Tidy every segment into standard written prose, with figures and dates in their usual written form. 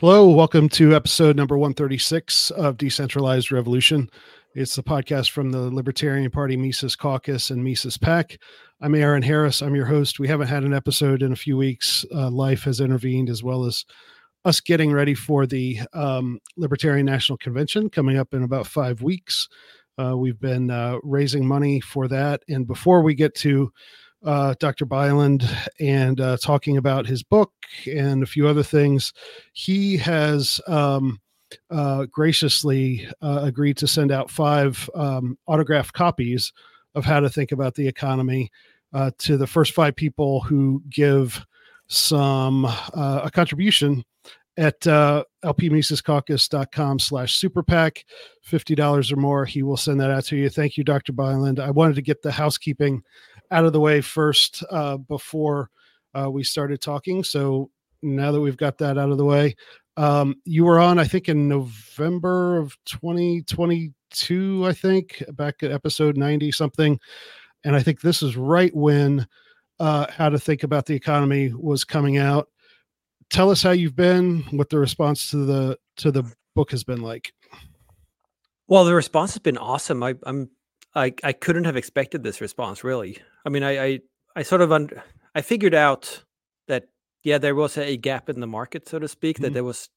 Hello, welcome to episode number 136 of Decentralized Revolution. It's the podcast from the Libertarian Party Mises Caucus and Mises PAC. I'm Aaron Harris. I'm your host. We haven't had an episode in a few weeks. Life has intervened, as well as us getting ready for the Libertarian National Convention coming up in about 5 weeks. We've been raising money for that. And before we get to Dr. Byland and talking about his book and a few other things, he has graciously agreed to send out 5 autographed copies of How to Think About the Economy to the first 5 people who give a contribution at lpmisescaucus.com/superpac, $50 or more. He will send that out to you. Thank you, Dr. Byland. I wanted to get the housekeeping out of the way first before we started talking. So now that we've got that out of the way, you were on, I think, in November of 2022, I think, back at episode 90 something. And I think this is right when How to Think About the Economy was coming out. Tell us how you've been, what the response to the book has been like. Well, the response has been awesome. I couldn't have expected this response, really. I mean, I figured out that, yeah, there was a gap in the market, so to speak, that there was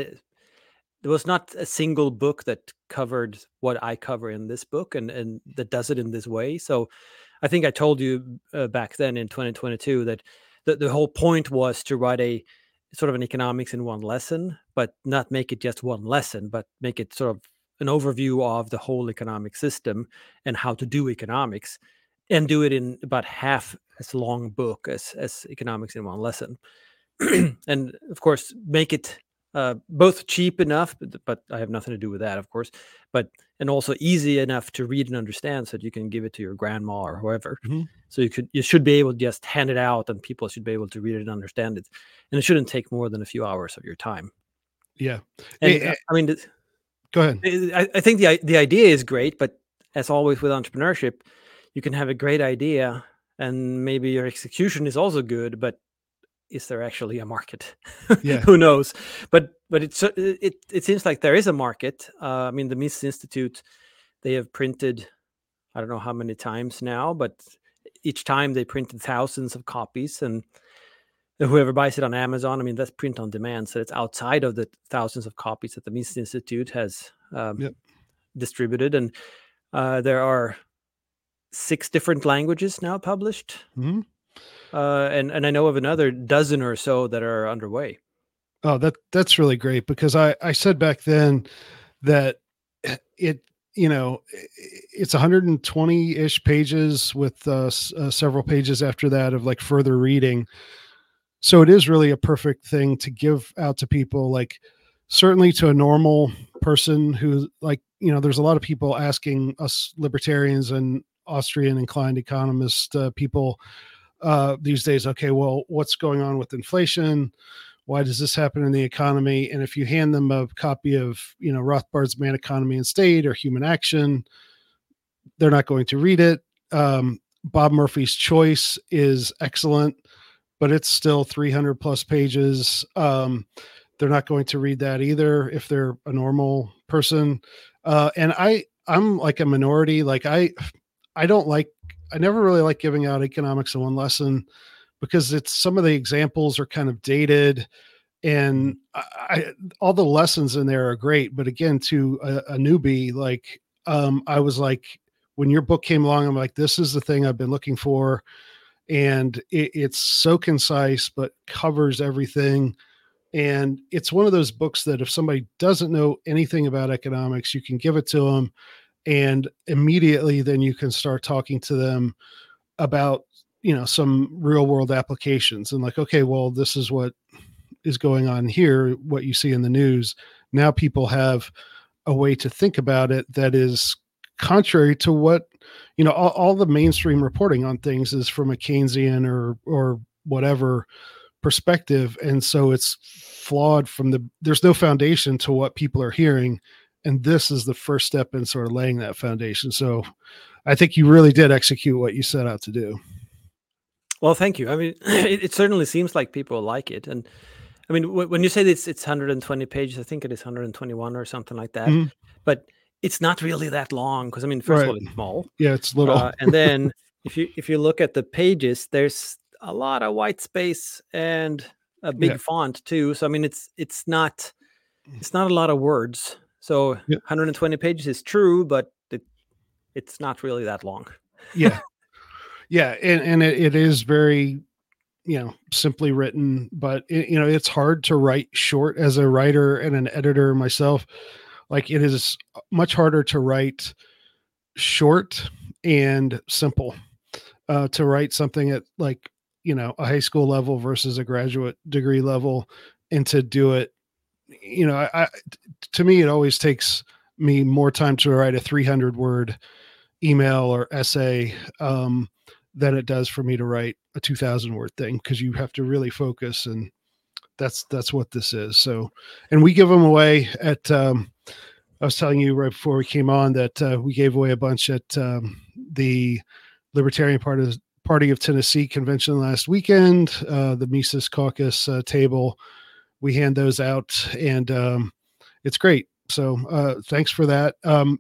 not a single book that covered what I cover in this book and that does it in this way. So I think I told you back then in 2022 that the whole point was to write a sort of an economics in one lesson, but not make it just one lesson, but make it sort of an overview of the whole economic system and how to do economics, and do it in about half as long book as economics in one lesson. And of course, make it both cheap enough, but I have nothing to do with that, of course, and also easy enough to read and understand so that you can give it to your grandma or whoever. Mm-hmm. So you should be able to just hand it out and people should be able to read it and understand it. And it shouldn't take more than a few hours of your time. Yeah. And I mean, go ahead. I think the idea is great, but as always with entrepreneurship, you can have a great idea and maybe your execution is also good, but is there actually a market? Yeah. Who knows? But it seems like there is a market. I mean, the Mises Institute, they have printed, I don't know how many times now, but each time they printed thousands of copies, and whoever buys it on Amazon, I mean, that's print on demand. So it's outside of the thousands of copies that the Mises Institute has distributed. And there are 6 different languages now published. Mm-hmm. And I know of another dozen or so that are underway. Oh, that's really great, because I said back then that it's 120-ish pages with several pages after that of like further reading. So it is really a perfect thing to give out to people, like certainly to a normal person who, like, there's a lot of people asking us libertarians and Austrian inclined economist people these days, okay, well, what's going on with inflation? Why does this happen in the economy? And if you hand them a copy of, Rothbard's Man, Economy and State or Human Action, they're not going to read it. Bob Murphy's Choice is excellent, but it's still 300 plus pages. They're not going to read that either if they're a normal person. And I'm like a minority. Like I never really like giving out economics in one lesson, because some of the examples are kind of dated, and all the lessons in there are great. But again, to a newbie, like I was like, when your book came along, I'm like, this is the thing I've been looking for. And it's so concise, but covers everything. And it's one of those books that if somebody doesn't know anything about economics, you can give it to them, and immediately then you can start talking to them about, some real world applications, and like, okay, well, this is what is going on here, what you see in the news. Now people have a way to think about it that is contrary to what, all the mainstream reporting on things is from a Keynesian or whatever perspective. And so it's flawed there's no foundation to what people are hearing. And this is the first step in sort of laying that foundation. So I think you really did execute what you set out to do. Well, thank you. I mean, it certainly seems like people like it. And I mean, when you say it's 120 pages, I think it is 121 or something like that. Mhm. But it's not really that long because I mean, first of Right. all, it's small, Yeah, it's little. and then if you look at the pages, there's a lot of white space and a Yeah. big font too. So I mean, it's not a lot of words. So Yeah. 120 pages is true, but it's not really that long. Yeah. Yeah, and it is very, simply written, but it's hard to write short as a writer and an editor myself. Like it is much harder to write short and simple. To write something at like, a high school level versus a graduate degree level, and to do it, to me, it always takes me more time to write a 300 word email or essay, than it does for me to write a 2,000 word thing, because you have to really focus, and that's what this is. So, and we give them away at. I was telling you right before we came on that we gave away a bunch at the Libertarian Party of Tennessee convention last weekend. The Mises Caucus table. We hand those out, and it's great. So thanks for that.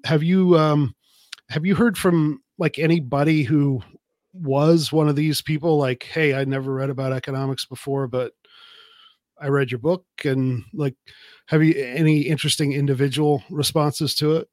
Have you heard from like anybody who was one of these people? Like, hey, I never read about economics before, but I read your book, and like, have you any interesting individual responses to it?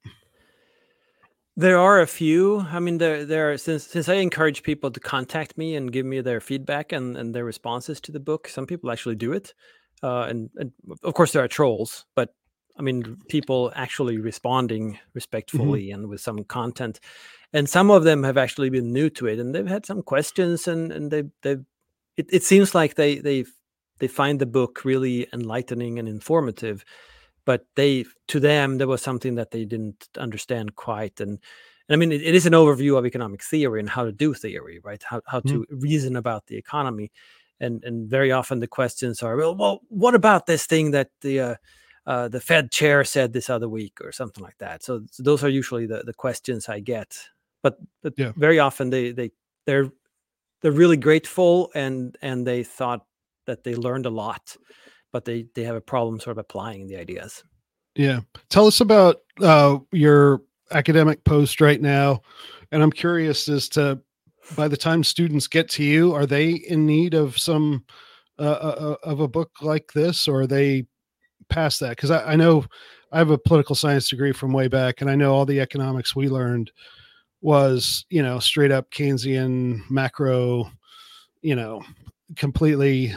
There are a few. I mean, there are since I encourage people to contact me and give me their feedback and their responses to the book. Some people actually do it, and of course there are trolls, but I mean, people actually responding Hmm. respectfully and with some content. And some of them have actually been new to it, and they've had some questions, and it seems like they find the book really enlightening and informative, but to them there was something that they didn't understand quite. And I mean, it is an overview of economic theory and how to do theory, right? How Hmm. to reason about the economy. And very often the questions are, well, what about this thing that the Fed chair said this other week or something like that. So those are usually the questions I get. But Yeah. very often they're they're really grateful, and they thought that they learned a lot, but they have a problem sort of applying the ideas. Yeah. Tell us about your academic post right now. And I'm curious as to, by the time students get to you, are they in need of some of a book like this, or are they past that? Because I know I have a political science degree from way back, and I know all the economics we learned was, straight up Keynesian macro, you know, completely,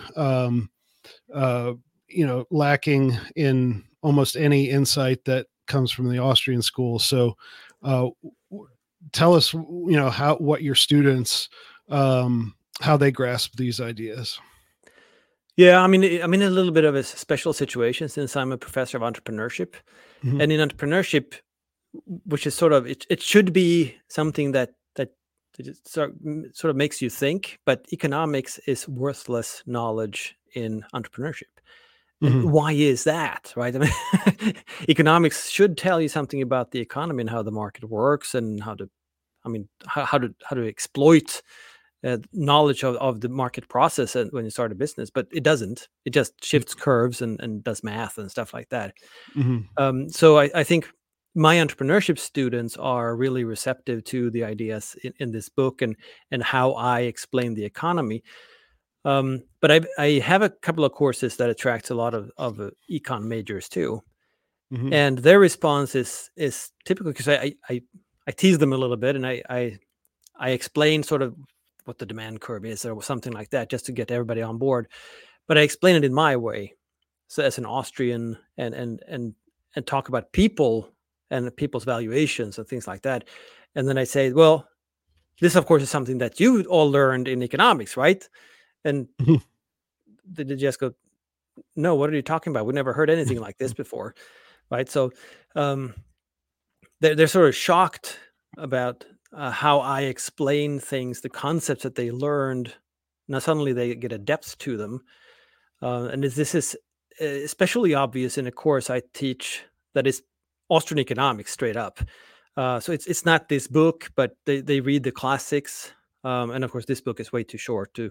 uh, lacking in almost any insight that comes from the Austrian school. So, uh, tell us, what your students, how they grasp these ideas. Yeah, I mean, I'm in a little bit of a special situation since I'm a professor of entrepreneurship, Mhm. and in entrepreneurship, which is sort of it should be something that just sort of makes you think, but economics is worthless knowledge in entrepreneurship. And Mhm. why is that, right? I mean, economics should tell you something about the economy and how the market works and how to, I mean, how to exploit knowledge of the market process and when you start a business, but it doesn't. It just Yeah. shifts curves and does math and stuff like that. Mhm. So I think my entrepreneurship students are really receptive to the ideas in this book and how I explain the economy. But I have a couple of courses that attracts a lot of econ majors too, Mhm. and their response is typical because I tease them a little bit, and I explain sort of what the demand curve is or something like that just to get everybody on board. But I explain it in my way, so as an Austrian, and talk about people and people's valuations and things like that. And then I say, well, this of course is something that you all learned in economics, right? And Mhm. they just go, no, what are you talking about? We never heard anything like this before, right? So um, they're sort of shocked about how I explain things, the concepts that they learned. Now suddenly they get a depth to them, and this is especially obvious in a course I teach that is Austrian economics straight up. So it's not this book, but they read the classics, and of course this book is way too short to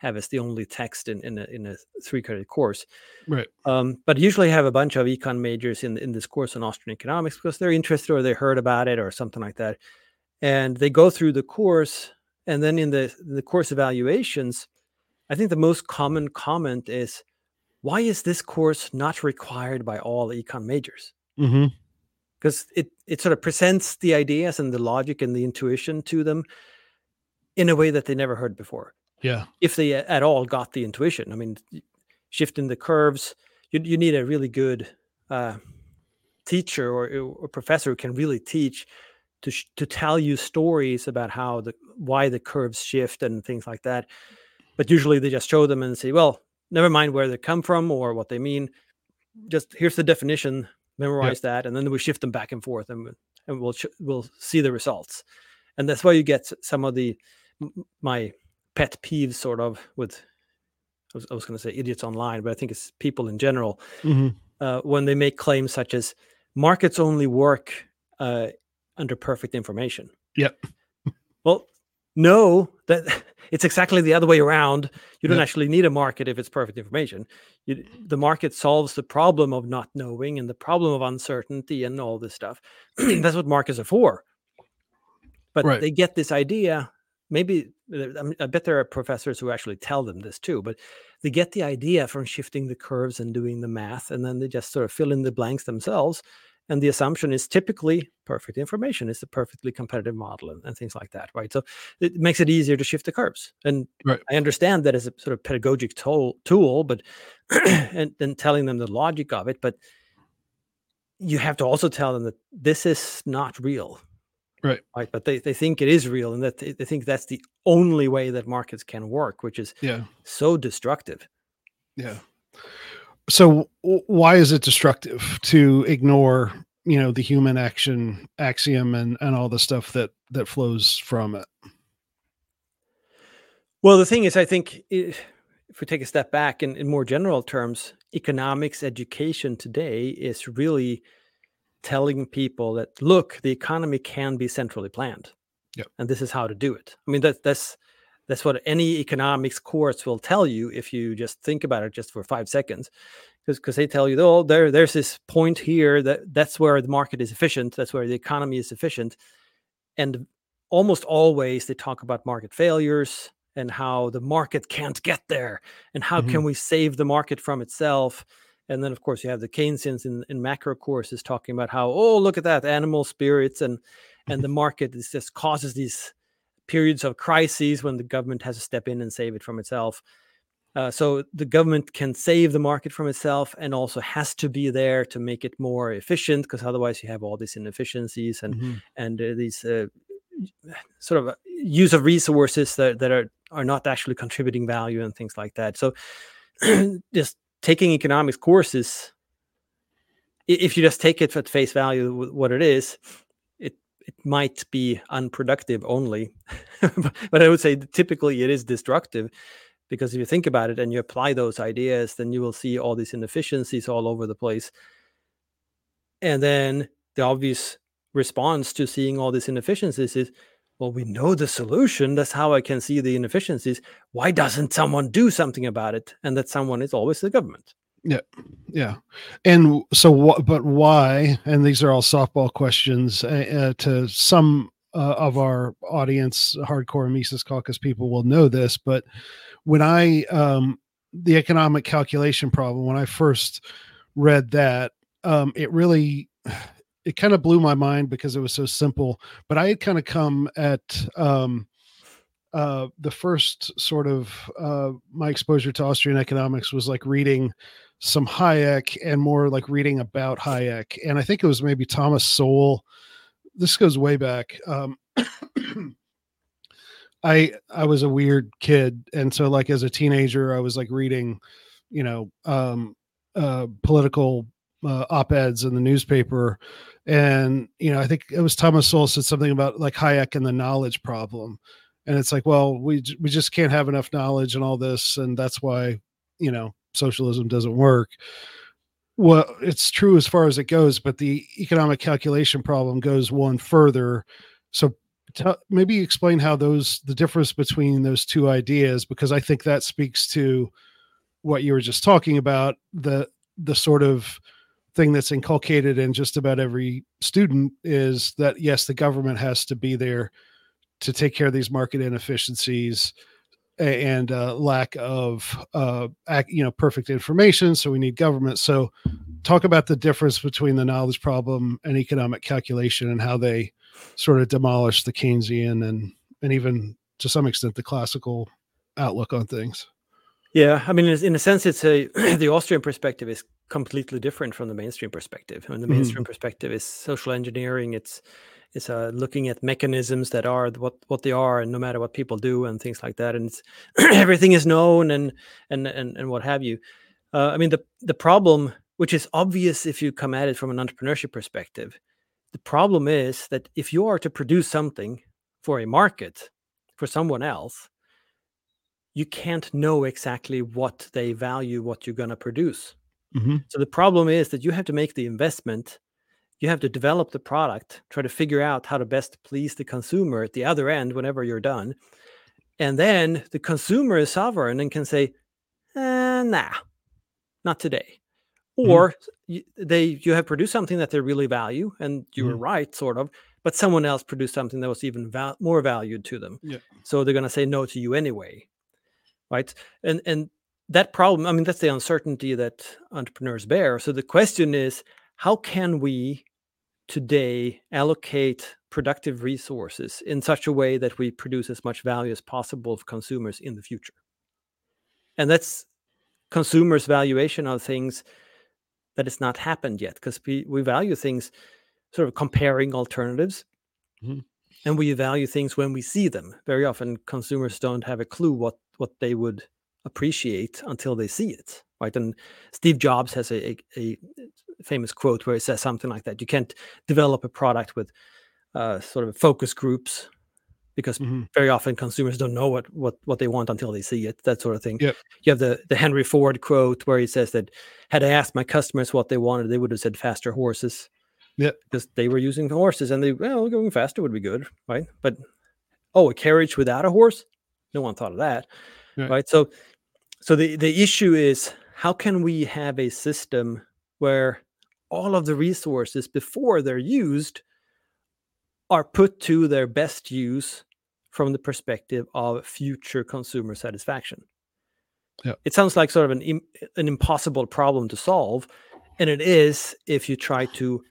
have as the only text in a 3-credit course. Right. But usually I have a bunch of econ majors in this course on Austrian economics because they're interested or they heard about it or something like that. And they go through the course, and then in the course evaluations, I think the most common comment is, why is this course not required by all econ majors? Mm-hmm. Because it sort of presents the ideas and the logic and the intuition to them in a way that they never heard before. Yeah. If they at all got the intuition. I mean, shifting the curves, you need a really good teacher or professor who can really teach to tell you stories about why the curves shift and things like that. But usually they just show them and say, well, never mind where they come from or what they mean. Just here's the definition, memorize that, and then we shift them back and forth, and we'll see the results. And that's why you get some of my pet peeves, sort of, with I was going to say idiots online, but I think it's people in general, when they make claims such as markets only work under perfect information. Yep. Well, no, that it's exactly the other way around. You don't actually need a market if it's perfect information. The market solves the problem of not knowing and the problem of uncertainty and all this stuff. That's what markets are for. But they get this idea. Maybe I bet there are professors who actually tell them this too, but they get the idea from shifting the curves and doing the math, and then they just sort of fill in the blanks themselves. And the assumption is typically perfect information is a perfectly competitive model and things like that, right? So it makes it easier to shift the curves. And I understand that as a sort of pedagogic tool, but and then telling them the logic of it. But you have to also tell them that this is not real. Right. But they think it is real, and that they think that's the only way that markets can work, which is so destructive. Yeah. So why is it destructive to ignore, the human action axiom and all the stuff that flows from it? Well, the thing is, I think if we take a step back in more general terms, economics education today is really telling people that, look, the economy can be centrally planned. Yep. And this is how to do it. I mean, that's what any economics course will tell you if you just think about it just for 5 seconds. Because they tell you, oh, there's this point here that's where the market is efficient. That's where the economy is efficient. And almost always they talk about market failures and how the market can't get there. And how can we save the market from itself? And then, of course, you have the Keynesians in macro courses talking about how, oh, look at that, animal spirits. And the market just causes these periods of crises when the government has to step in and save it from itself. So the government can save the market from itself and also has to be there to make it more efficient, because otherwise you have all these inefficiencies and these sort of use of resources that are not actually contributing value and things like that. So just taking economics courses, if you just take it at face value, what it is, it might be unproductive only. But I would say typically it is destructive. Because if you think about it and you apply those ideas, then you will see all these inefficiencies all over the place. And then the obvious response to seeing all these inefficiencies is, well, we know the solution. That's how I can see the inefficiencies. Why doesn't someone do something about it? And that someone is always the government. Yeah. Yeah. And so but why? And these are all softball questions to some of our audience, hardcore Mises Caucus people will know this, but when the economic calculation problem, when I first read that, it kind of blew my mind because it was so simple. But I had kind of come at the first sort of my exposure to Austrian economics was like reading some Hayek and more like reading about Hayek. And I think it was maybe Thomas Sowell. This goes way back. I was a weird kid. And so like as a teenager, I was like reading, political op-eds in the newspaper. And, I think it was Thomas Sowell said something about like Hayek and the knowledge problem. And it's like, well, we just can't have enough knowledge and all this. And that's why, socialism doesn't work. Well, it's true as far as it goes, but the economic calculation problem goes one further. So maybe explain how the difference between those two ideas, because I think that speaks to what you were just talking about, the sort of thing that's inculcated in just about every student is that, yes, the government has to be there to take care of these market inefficiencies and lack of perfect information. So we need government. So talk about the difference between the knowledge problem and economic calculation and how they sort of demolish the Keynesian and even to some extent the classical outlook on things. Yeah, I mean, in a sense, it's the Austrian perspective is completely different from the mainstream perspective. I mean, the mainstream perspective is social engineering. It's looking at mechanisms that are what they are, and no matter what people do and things like that, and it's everything is known and what have you. I mean, the problem, which is obvious if you come at it from an entrepreneurship perspective, the problem is that if you are to produce something for a market, for someone else, you can't know exactly what they value, what you're going to produce. So the problem is that you have to make the investment, you have to develop the product, try to figure out how to best please the consumer at the other end whenever you're done. And then the consumer is sovereign and can say, nah, not today. Or you have produced something that they really value, and you were right, sort of, but someone else produced something that was even more valued to them. Yeah. So they're going to say no to you anyway. Right. And that problem, I mean, that's the uncertainty that entrepreneurs bear. So the question is, how can we today allocate productive resources in such a way that we produce as much value as possible for consumers in the future? And that's consumers' valuation of things that has not happened yet, because we value things sort of comparing alternatives. And we value things when we see them. Very often consumers don't have a clue what they would appreciate until they see it, right? And Steve Jobs has a famous quote where he says something like that: you can't develop a product with sort of focus groups, because very often consumers don't know what they want until they see it, that sort of thing. Yep. You have the Henry Ford quote where he says that, had I asked my customers what they wanted, they would have said faster horses. Yeah, because they were using horses, and going faster would be good, right? But a carriage without a horse, no one thought of that, right? So the issue is, how can we have a system where all of the resources before they're used are put to their best use from the perspective of future consumer satisfaction? Yeah. It sounds like sort of an impossible problem to solve, and it is if you try to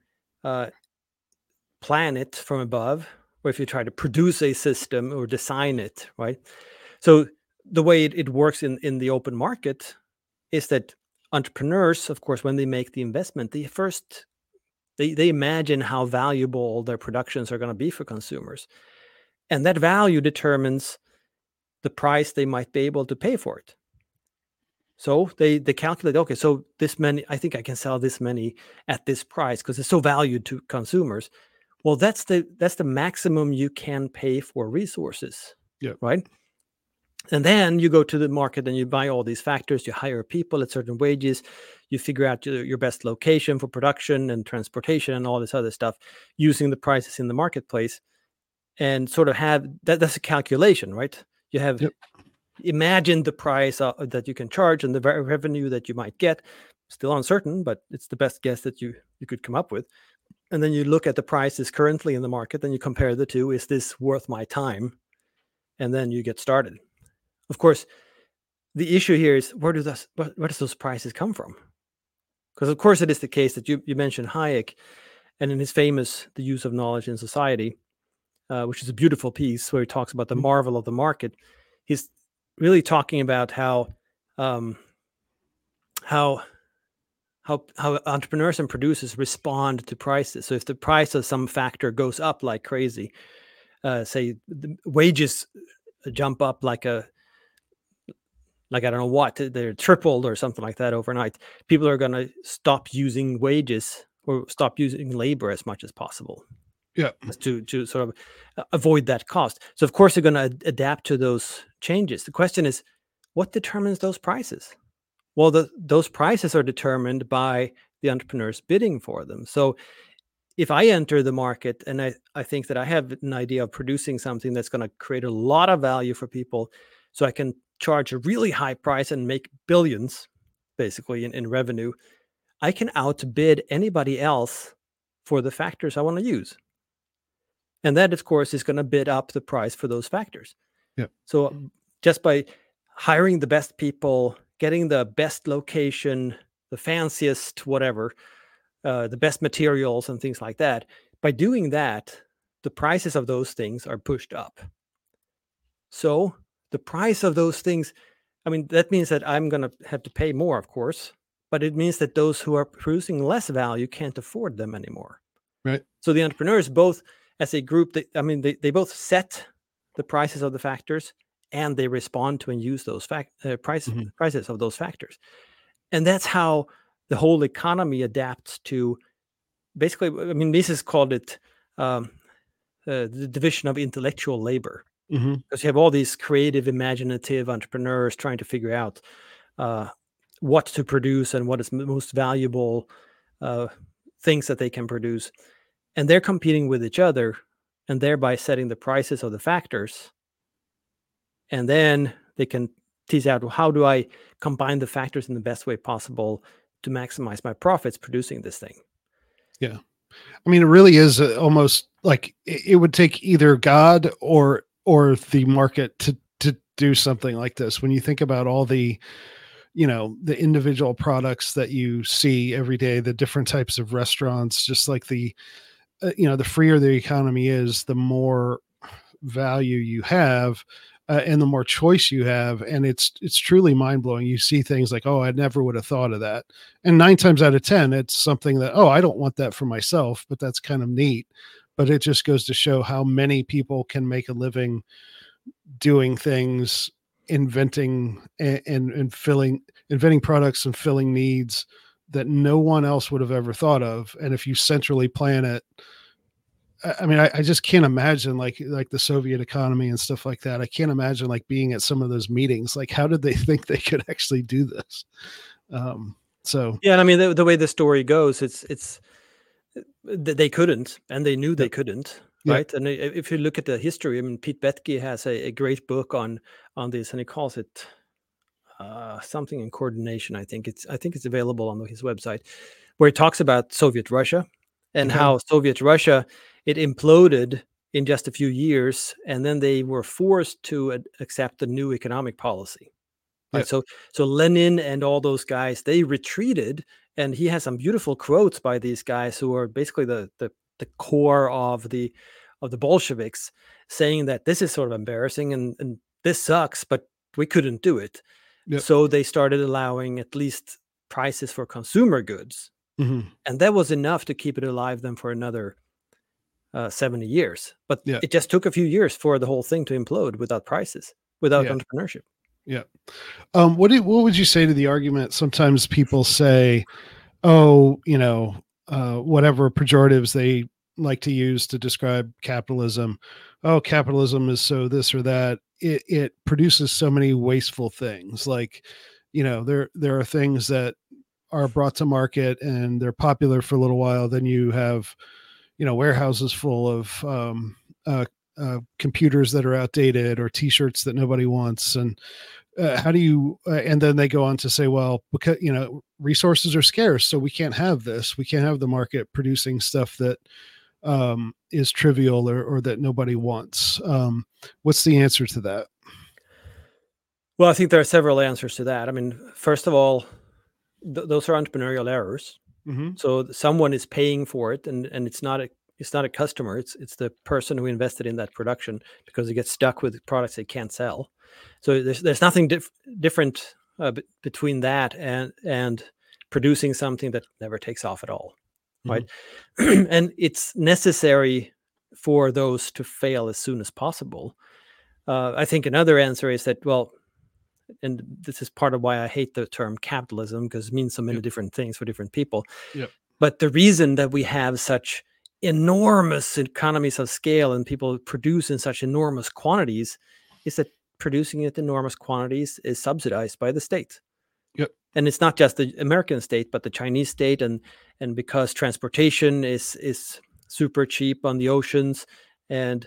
plan it from above, or if you try to produce a system or design it, right? So the way it works in the open market is that entrepreneurs, of course, when they make the investment, they imagine how valuable their productions are going to be for consumers. And that value determines the price they might be able to pay for it. So they calculate, okay, so this many, I think I can sell this many at this price because it's so valued to consumers. Well, that's the maximum you can pay for resources, right? And then you go to the market and you buy all these factors, you hire people at certain wages, you figure out your best location for production and transportation and all this other stuff using the prices in the marketplace, and sort of have that's a calculation, right? You have imagine the price that you can charge and the revenue that you might get. Still uncertain, but it's the best guess that you could come up with. And then you look at the prices currently in the market and you compare the two. Is this worth my time? And then you get started. Of course, the issue here is where does those prices come from? Because of course it is the case that you mentioned Hayek, and in his famous The Use of Knowledge in Society, which is a beautiful piece where he talks about the marvel of the market. He's really talking about how entrepreneurs and producers respond to prices. So if the price of some factor goes up like crazy, say the wages jump up like I don't know what, they're tripled or something like that overnight, people are going to stop using wages or stop using labor as much as possible. Yeah. To sort of avoid that cost. So of course they're going to adapt to those changes. The question is, what determines those prices? Well, those prices are determined by the entrepreneurs bidding for them. So if I enter the market and I think that I have an idea of producing something that's going to create a lot of value for people, so I can charge a really high price and make billions, basically, in revenue, I can outbid anybody else for the factors I want to use. And that, of course, is going to bid up the price for those factors. Yeah. So just by hiring the best people, getting the best location, the fanciest whatever, the best materials and things like that, by doing that, the prices of those things are pushed up. So the price of those things, I mean, that means that I'm going to have to pay more, of course, but it means that those who are producing less value can't afford them anymore. Right. So the entrepreneurs, both as a group, they both set the prices of the factors, and they respond to and use those prices of those factors. And that's how the whole economy adapts to, basically, I mean, Mises called it the division of intellectual labor. Because you have all these creative, imaginative entrepreneurs trying to figure out what to produce and what is most valuable things that they can produce. And they're competing with each other and thereby setting the prices of the factors. And then they can tease out, well, how do I combine the factors in the best way possible to maximize my profits producing this thing? Yeah. I mean, it really is almost like it would take either God or the market to do something like this. When you think about all the, the individual products that you see every day, the different types of restaurants, just like the freer the economy is, the more value you have, and the more choice you have. And it's truly mind blowing. You see things like, oh, I never would have thought of that. And 9 times out of 10, it's something that, oh, I don't want that for myself, but that's kind of neat. But it just goes to show how many people can make a living doing things, inventing and inventing products and filling needs that no one else would have ever thought of. And if you centrally plan it, I mean, I just can't imagine like the Soviet economy and stuff like that. I can't imagine like being at some of those meetings. Like, how did they think they could actually do this? So yeah, and I mean, the way the story goes, it's they couldn't, and they knew they couldn't, right? And if you look at the history, I mean, Pete Boettke has a great book on this, and he calls it something in coordination. I think it's available on his website, where he talks about Soviet Russia and how Soviet Russia, it imploded in just a few years, and then they were forced to accept the new economic policy. Right? So Lenin and all those guys, they retreated, and he has some beautiful quotes by these guys who are basically the core of the Bolsheviks, saying that this is sort of embarrassing and this sucks, but we couldn't do it. So they started allowing at least prices for consumer goods. And that was enough to keep it alive then for another 70 years. But it just took a few years for the whole thing to implode without prices, without entrepreneurship. Yeah. What would you say to the argument? Sometimes people say, oh, whatever pejoratives they like to use to describe capitalism. Oh, capitalism is so this or that. It produces so many wasteful things. Like, there are things that are brought to market and they're popular for a little while. Then you have, warehouses full of computers that are outdated or t-shirts that nobody wants. And how do you, and then they go on to say, well, because, resources are scarce, so we can't have this. We can't have the market producing stuff that is trivial or that nobody wants. What's the answer to that? Well, I think there are several answers to that. I mean, first of all, those are entrepreneurial errors. So someone is paying for it, and it's not a customer. It's the person who invested in that production, because they get stuck with products they can't sell. So there's nothing different between that and producing something that never takes off at all, right? And it's necessary for those to fail as soon as possible. I think another answer is that, well, and this is part of why I hate the term capitalism, because it means so many different things for different people. But the reason that we have such enormous economies of scale and people produce in such enormous quantities is that producing at enormous quantities is subsidized by the state. And it's not just the American state, but the Chinese state, and because transportation is super cheap on the oceans, and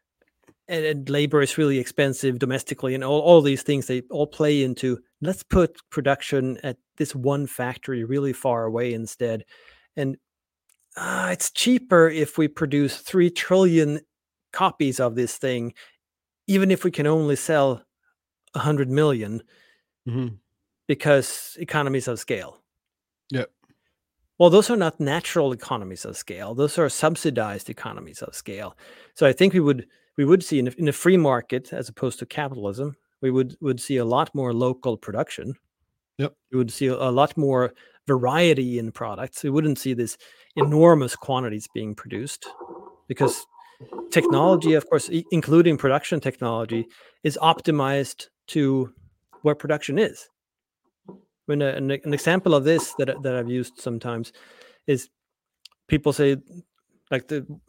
and labor is really expensive domestically, and all these things, they all play into, let's put production at this one factory really far away instead. And it's cheaper if we produce 3 trillion copies of this thing, even if we can only sell 100 million, Mhm. because economies of scale. Yep. Well, those are not natural economies of scale. Those are subsidized economies of scale. So I think we would see in a free market, as opposed to capitalism, we would see a lot more local production. Yep. We would see a lot more variety in products. We wouldn't see this enormous quantities being produced, because technology, of course, including production technology, is optimized to where production is. When an example of this that I've used sometimes is, people say, like,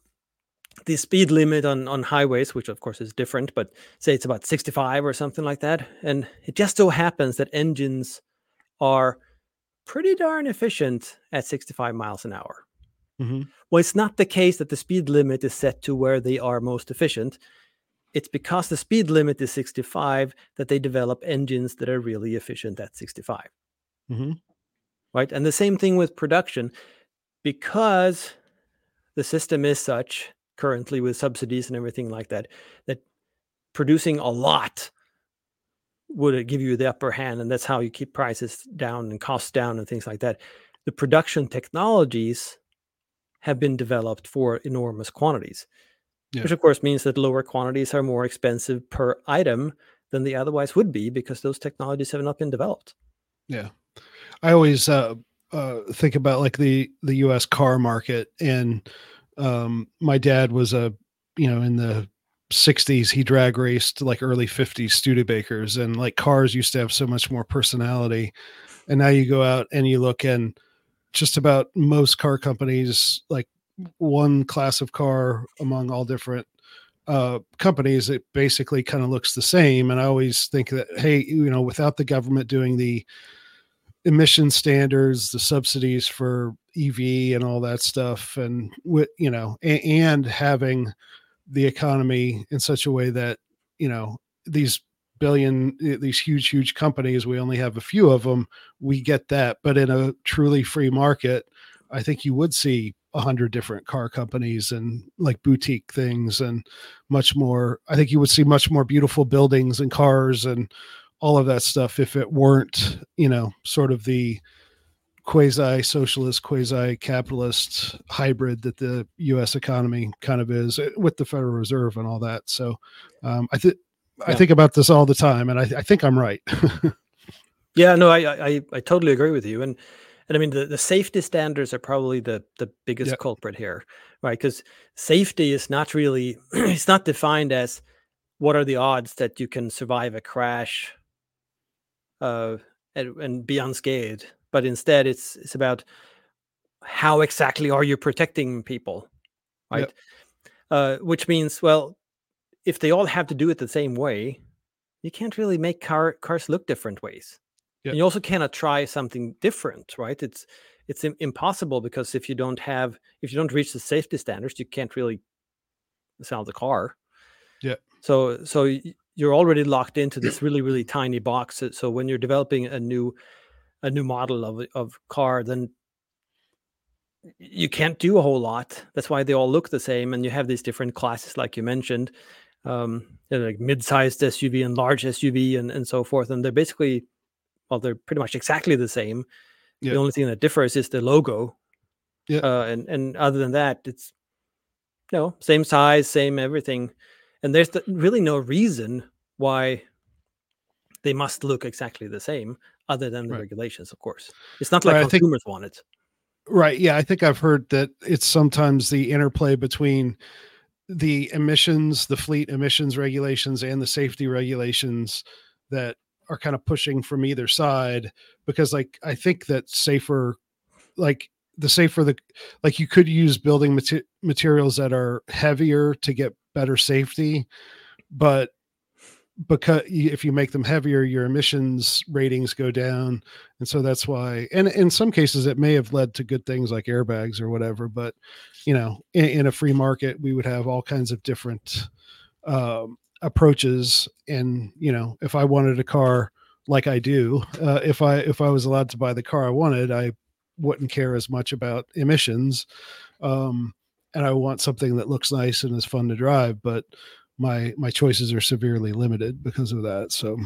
the speed limit on highways, which of course is different, but say it's about 65 or something like that, and it just so happens that engines are pretty darn efficient at 65 miles an hour. Mhm. Well, it's not the case that the speed limit is set to where they are most efficient. It's because the speed limit is 65 that they develop engines that are really efficient at 65, Mhm. right? And the same thing with production, because the system is such currently, with subsidies and everything like that, that producing a lot would give you the upper hand, and that's how you keep prices down and costs down and things like that. The production technologies have been developed for enormous quantities, Yeah. which of course means that lower quantities are more expensive per item than they otherwise would be, because those technologies have not been developed. Yeah. I always think about like the U.S. car market, and my dad was in the 60s, he drag raced like early 50s Studebakers, and like cars used to have so much more personality. And now you go out and you look, and just about most car companies, like one class of car among all different companies, it basically kind of looks the same. And I always think that, hey, without the government doing the emission standards, the subsidies for EV and all that stuff, and and having the economy in such a way that these these huge companies, we only have a few of them. We get that, but in a truly free market, I think you would see 100 different car companies and like boutique things, and much more. I think you would see much more beautiful buildings and cars and all of that stuff if it weren't, sort of the quasi-socialist, quasi-capitalist hybrid that the U.S. economy kind of is, with the Federal Reserve and all that. So I think about this all the time, and I think I'm right. Yeah, no, I totally agree with you, and I mean, the safety standards are probably the biggest Yeah. culprit here, right? Because safety is not really it's not defined as what are the odds that you can survive a crash, uh, and be unscathed, but instead it's about how exactly are you protecting people, Yeah. right? Which means, well, if they all have to do it the same way, you can't really make cars look different ways. Yeah. And you also cannot try something different, right? It's impossible, because if you don't reach the safety standards, you can't really sell the car. Yeah. So you're already locked into this really, really tiny box. So when you're developing a new model of car, then you can't do a whole lot. That's why they all look the same, and you have these different classes, like you mentioned, like mid-sized SUV and large SUV, and so forth. And they're basically, well, they're pretty much exactly the same. The Yeah. only thing that differs is the logo, Yeah. and other than that, it's same size, same everything. And there's really no reason why they must look exactly the same, other than the Right. regulations, of course. It's not like Right. I think consumers want it. Right. Yeah. I think I've heard that it's sometimes the interplay between the emissions, the fleet emissions regulations, and the safety regulations that are kind of pushing from either side. Because like I think that like the safer the like you could use building materials that are heavier to get better safety, but because if you make them heavier, your emissions ratings go down. And so that's why, and in some cases it may have led to good things like airbags or whatever, but in a free market, we would have all kinds of different approaches. And, if I wanted a car like I do, if I was allowed to buy the car I wanted, I wouldn't care as much about emissions. And I want something that looks nice and is fun to drive, but my choices are severely limited because of that. So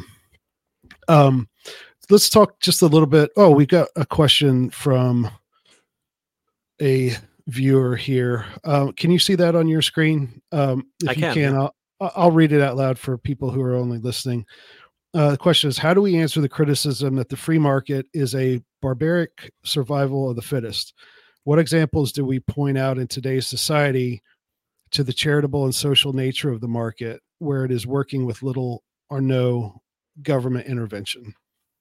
let's talk just a little bit. Oh, we got a question from a viewer here. Can you see that on your screen? If I you can, can, yeah. I'll read it out loud for people who are only listening. The question is, how do we answer the criticism that the free market is a barbaric survival of the fittest? What examples do we point out in today's society to the charitable and social nature of the market, where it is working with little or no government intervention?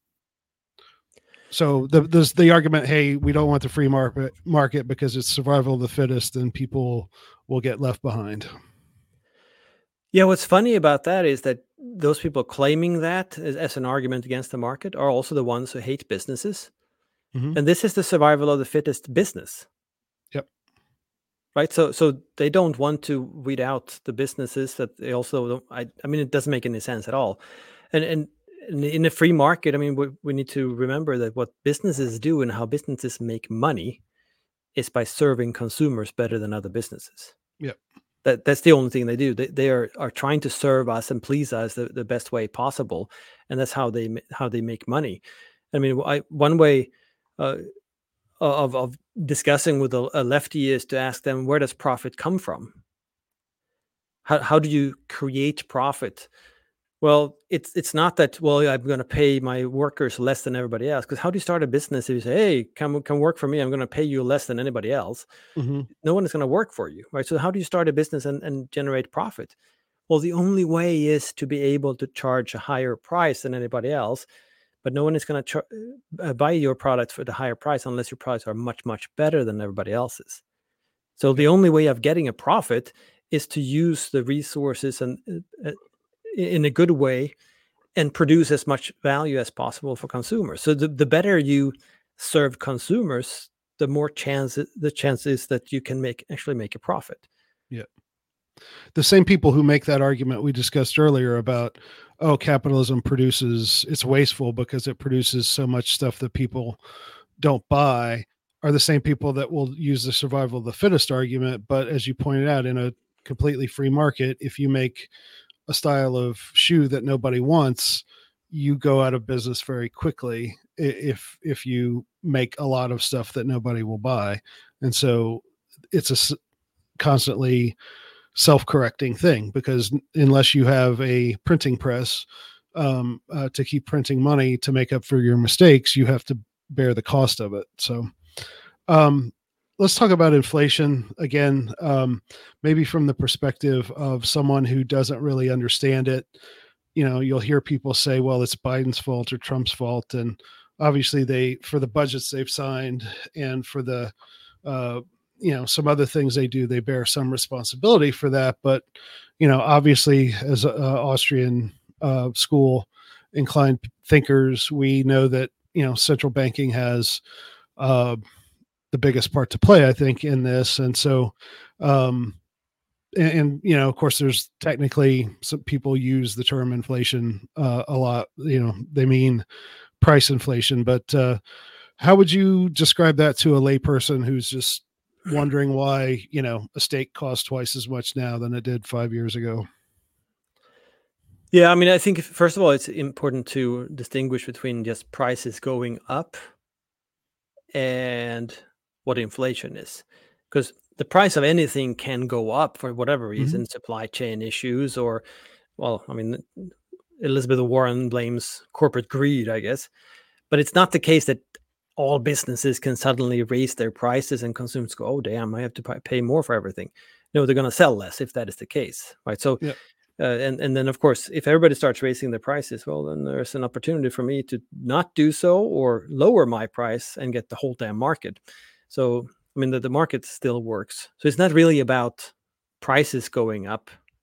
So there's the argument, hey, we don't want the free market because it's survival of the fittest and people will get left behind. Yeah, what's funny about that is that those people claiming that as an argument against the market are also the ones who hate businesses. Mm-hmm. And this is the survival of the fittest business. Yep. Right. So they don't want to weed out the businesses that they also don't. I mean, it doesn't make any sense at all. And in a free market, I mean, we need to remember that what businesses do and how businesses make money is by serving consumers better than other businesses. Yep. That's the only thing they do. They are trying to serve us and please us the best way possible, and that's how they make money. I mean, one way of discussing with a lefty is to ask them, where does profit come from? How do you create profit? Well, it's not that, well, I'm going to pay my workers less than everybody else. Because how do you start a business if you say, hey, come work for me, I'm going to pay you less than anybody else? Mm-hmm. No one is going to work for you, right? So how do you start a business and generate profit? Well, the only way is to be able to charge a higher price than anybody else, but no one is going to buy your products for the higher price unless your products are much, much better than everybody else's. So the only way of getting a profit is to use the resources and in a good way and produce as much value as possible for consumers. So the better you serve consumers, the more the chances that you can actually make a profit. Yeah. The same people who make that argument we discussed earlier about, oh, capitalism it's wasteful because it produces so much stuff that people don't buy, are the same people that will use the survival of the fittest argument. But as you pointed out, in a completely free market, if you make a style of shoe that nobody wants, you go out of business very quickly if you make a lot of stuff that nobody will buy. And so it's a constantly self-correcting thing, because unless you have a printing press to keep printing money to make up for your mistakes, you have to bear the cost of it. So let's talk about inflation again, maybe from the perspective of someone who doesn't really understand it. You'll hear people say, well, it's Biden's fault or Trump's fault. And obviously for the budgets they've signed and for the, some other things they do, they bear some responsibility for that. But, obviously as Austrian school inclined thinkers, we know that, central banking has the biggest part to play, I think, in this. And so, of course, there's technically some people use the term inflation a lot. They mean price inflation. But how would you describe that to a layperson who's just wondering why, a steak costs twice as much now than it did 5 years ago? Yeah, I mean, I think first of all, it's important to distinguish between just prices going up and what inflation is, because the price of anything can go up for whatever reason, supply chain issues, or, well, I mean, Elizabeth Warren blames corporate greed, I guess, but it's not the case that all businesses can suddenly raise their prices and consumers go, oh, damn, I have to pay more for everything. No, they're going to sell less if that is the case, right? So, yeah. And then, of course, if everybody starts raising their prices, well, then there's an opportunity for me to not do so or lower my price and get the whole damn market. So, I mean, the market still works. So it's not really about prices going up.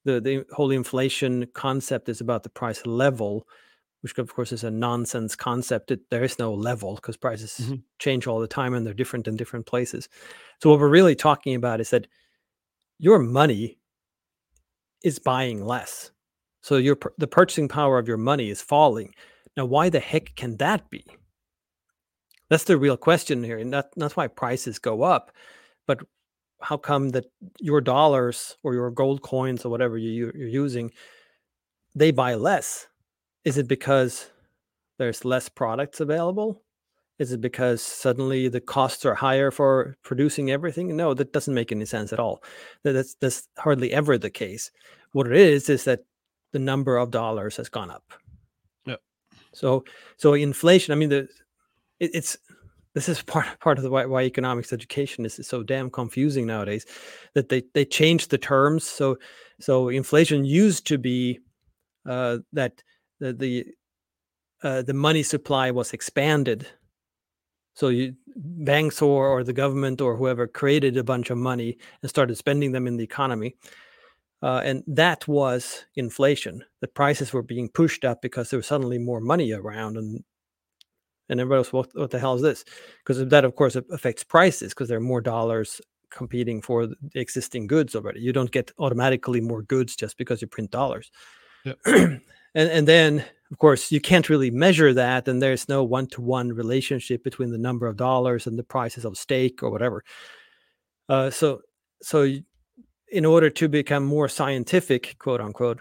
the whole inflation concept is about the price level, which of course is a nonsense concept. There is no level because prices change all the time and they're different in different places. So what we're really talking about is that your money is buying less. So the purchasing power of your money is falling. Now, why the heck can that be? That's the real question here. And that's why prices go up. But how come that your dollars or your gold coins or whatever you're using, they buy less? Is it because there's less products available? Is it because suddenly the costs are higher for producing everything? No, that doesn't make any sense at all. That's hardly ever the case. What it is that the number of dollars has gone up. Yep. So inflation. I mean, this is part of the why economics education is so damn confusing nowadays. That they changed the terms. So inflation used to be that the money supply was expanded. So banks or the government or whoever created a bunch of money and started spending them in the economy. And that was inflation. The prices were being pushed up because there was suddenly more money around. And everybody else, what the hell is this? Because that, of course, affects prices because there are more dollars competing for the existing goods already. You don't get automatically more goods just because you print dollars. Yep. And then, of course, you can't really measure that, and there's no one-to-one relationship between the number of dollars and the prices of steak or whatever. So in order to become more scientific, quote unquote,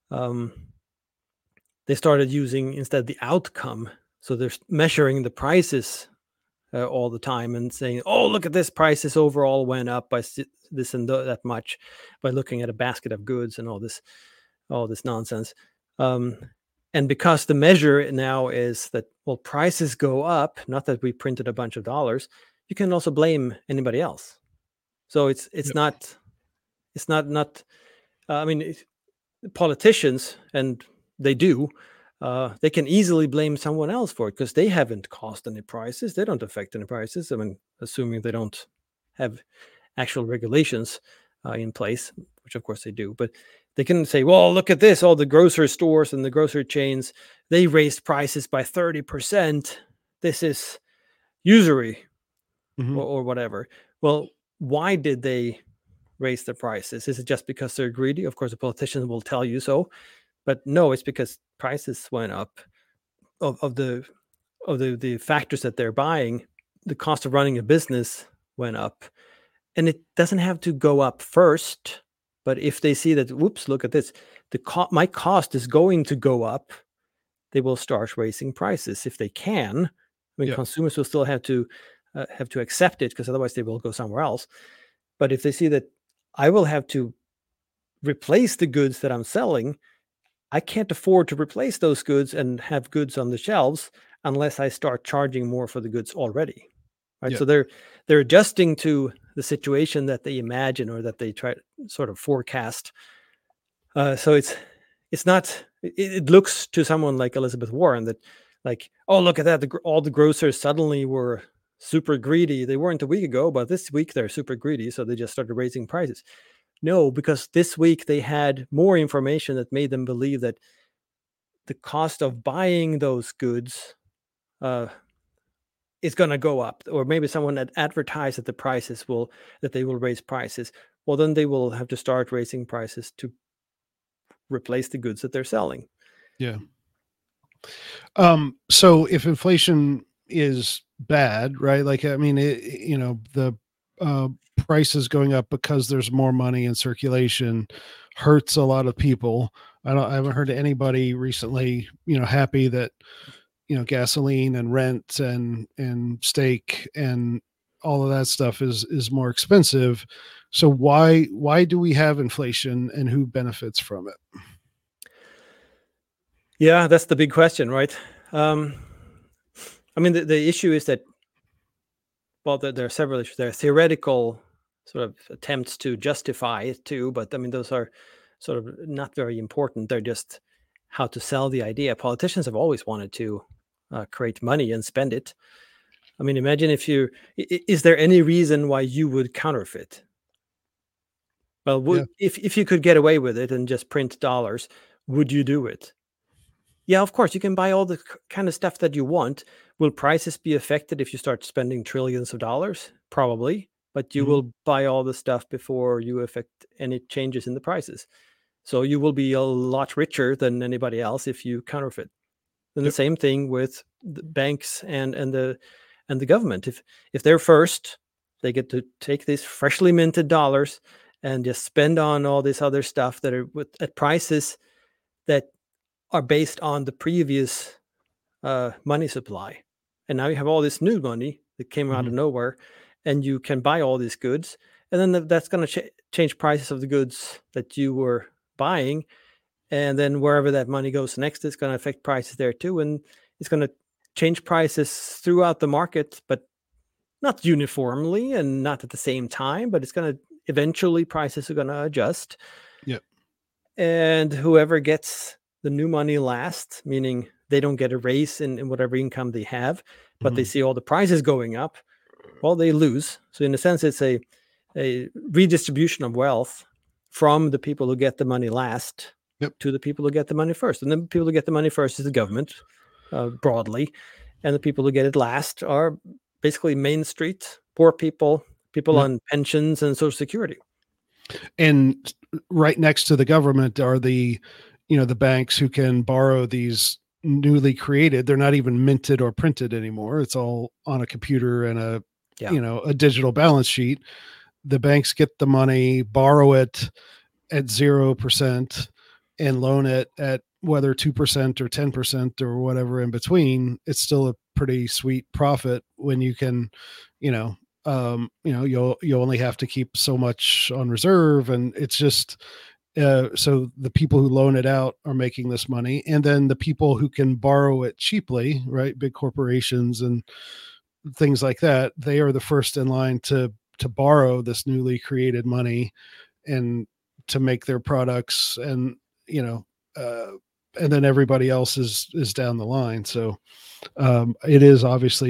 they started using instead the outcome. So they're measuring the prices all the time and saying, "Oh, look at this! Prices overall went up by this and that much," by looking at a basket of goods and all this nonsense. And because the measure now is that, well, prices go up, not that we printed a bunch of dollars, you can also blame anybody else. So it's not. I mean, politicians, and they do. They can easily blame someone else for it because they haven't caused any prices. They don't affect any prices. I mean, assuming they don't have actual regulations in place, which of course they do. But they can say, well, look at this. All the grocery stores and the grocery chains, they raised prices by 30%. This is usury or whatever. Well, why did they raise the prices? Is it just because they're greedy? Of course, the politicians will tell you so. But no, it's because prices went up of the factors that they're buying. The cost of running a business went up. And it doesn't have to go up first. But if they see that, whoops, look at this, my cost is going to go up, they will start raising prices if they can. I mean, consumers will still have to accept it because otherwise they will go somewhere else. But if they see that I will have to replace the goods that I'm selling, I can't afford to replace those goods and have goods on the shelves unless I start charging more for the goods already. Right. Yep. So they're adjusting to the situation that they imagine or that they try to sort of forecast. So it's not. It looks to someone like Elizabeth Warren that, like, oh, look at that! All the grocers suddenly were super greedy. They weren't a week ago, but this week they're super greedy, so they just started raising prices. No, because this week they had more information that made them believe that the cost of buying those goods is going to go up, or maybe someone had advertised that they will raise prices. Well, then they will have to start raising prices to replace the goods that they're selling. Yeah. So if inflation is bad, right? Like, I mean, the prices going up because there's more money in circulation hurts a lot of people. I haven't heard anybody recently, happy that, gasoline and rent and steak and all of that stuff is more expensive. So why do we have inflation and who benefits from it? Yeah, that's the big question, right? I mean, the issue is that, well, there are several issues. There are theoretical sort of attempts to justify it too, but I mean, those are sort of not very important. They're just how to sell the idea. Politicians have always wanted to create money and spend it. I mean, imagine is there any reason why you would counterfeit? Well, if you could get away with it and just print dollars, would you do it? Yeah, of course, you can buy all the kind of stuff that you want. Will prices be affected if you start spending trillions of dollars? Probably, but you will buy all the stuff before you affect any changes in the prices. So you will be a lot richer than anybody else if you counterfeit. And the same thing with the banks and the government. If they're first, they get to take these freshly minted dollars and just spend on all this other stuff that are at prices that are based on the previous money supply. And now you have all this new money that came out of nowhere, and you can buy all these goods. And then that's going to change prices of the goods that you were buying. And then wherever that money goes next, it's going to affect prices there too. And it's going to change prices throughout the market, but not uniformly and not at the same time, but it's going to eventually prices are going to adjust. Yep. And whoever gets the new money last, meaning they don't get a raise in whatever income they have, but they see all the prices going up, well, they lose. So in a sense, it's a redistribution of wealth from the people who get the money last to the people who get the money first. And the people who get the money first is the government, broadly. And the people who get it last are basically Main Street, poor people on pensions and Social Security. And right next to the government are the banks who can borrow these newly created. They're not even minted or printed anymore. It's all on a computer and a digital balance sheet. The banks get the money, borrow it at 0% and loan it at whether 2% or 10% or whatever in between. It's still a pretty sweet profit when you can, you'll only have to keep so much on reserve. And it's just, so the people who loan it out are making this money. And then the people who can borrow it cheaply, right? Big corporations and things like that, they are the first in line to borrow this newly created money and to make their products, and and then everybody else is down the line. So it is obviously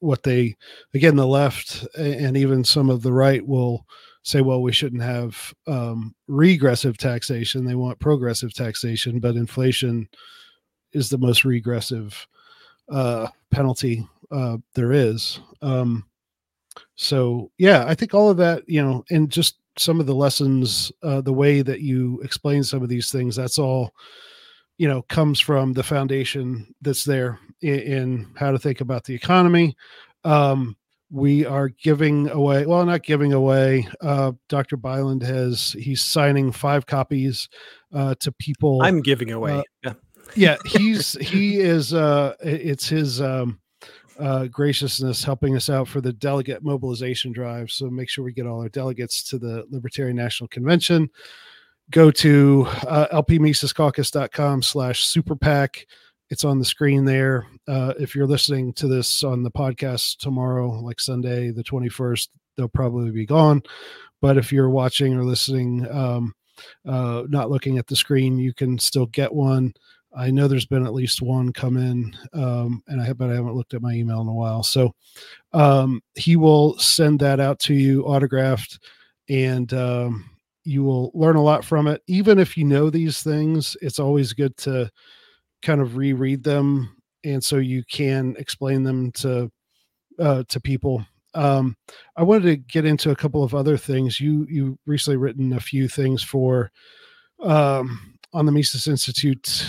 the left and even some of the right will say, well, we shouldn't have regressive taxation. They want progressive taxation, but inflation is the most regressive penalty there is. So yeah, I think all of that, and just some of the lessons, the way that you explain some of these things, that's all, comes from the foundation that's there in how to think about the economy. We are giving away, well, not giving away. Dr. Byland he's signing 5 copies to people. I'm giving away. He is, it's his graciousness helping us out for the delegate mobilization drive. So make sure we get all our delegates to the Libertarian National Convention. Go to lpmisescaucus.com/super PAC. It's on the screen there. If you're listening to this on the podcast tomorrow, like Sunday, the 21st, they'll probably be gone. But if you're watching or listening, not looking at the screen, you can still get one. I know there's been at least one come in, but I haven't looked at my email in a while. So he will send that out to you autographed, and you will learn a lot from it. Even if you know these things, it's always good to kind of reread them, and so you can explain them to people. I wanted to get into a couple of other things. You recently written a few things for on the Mises Institute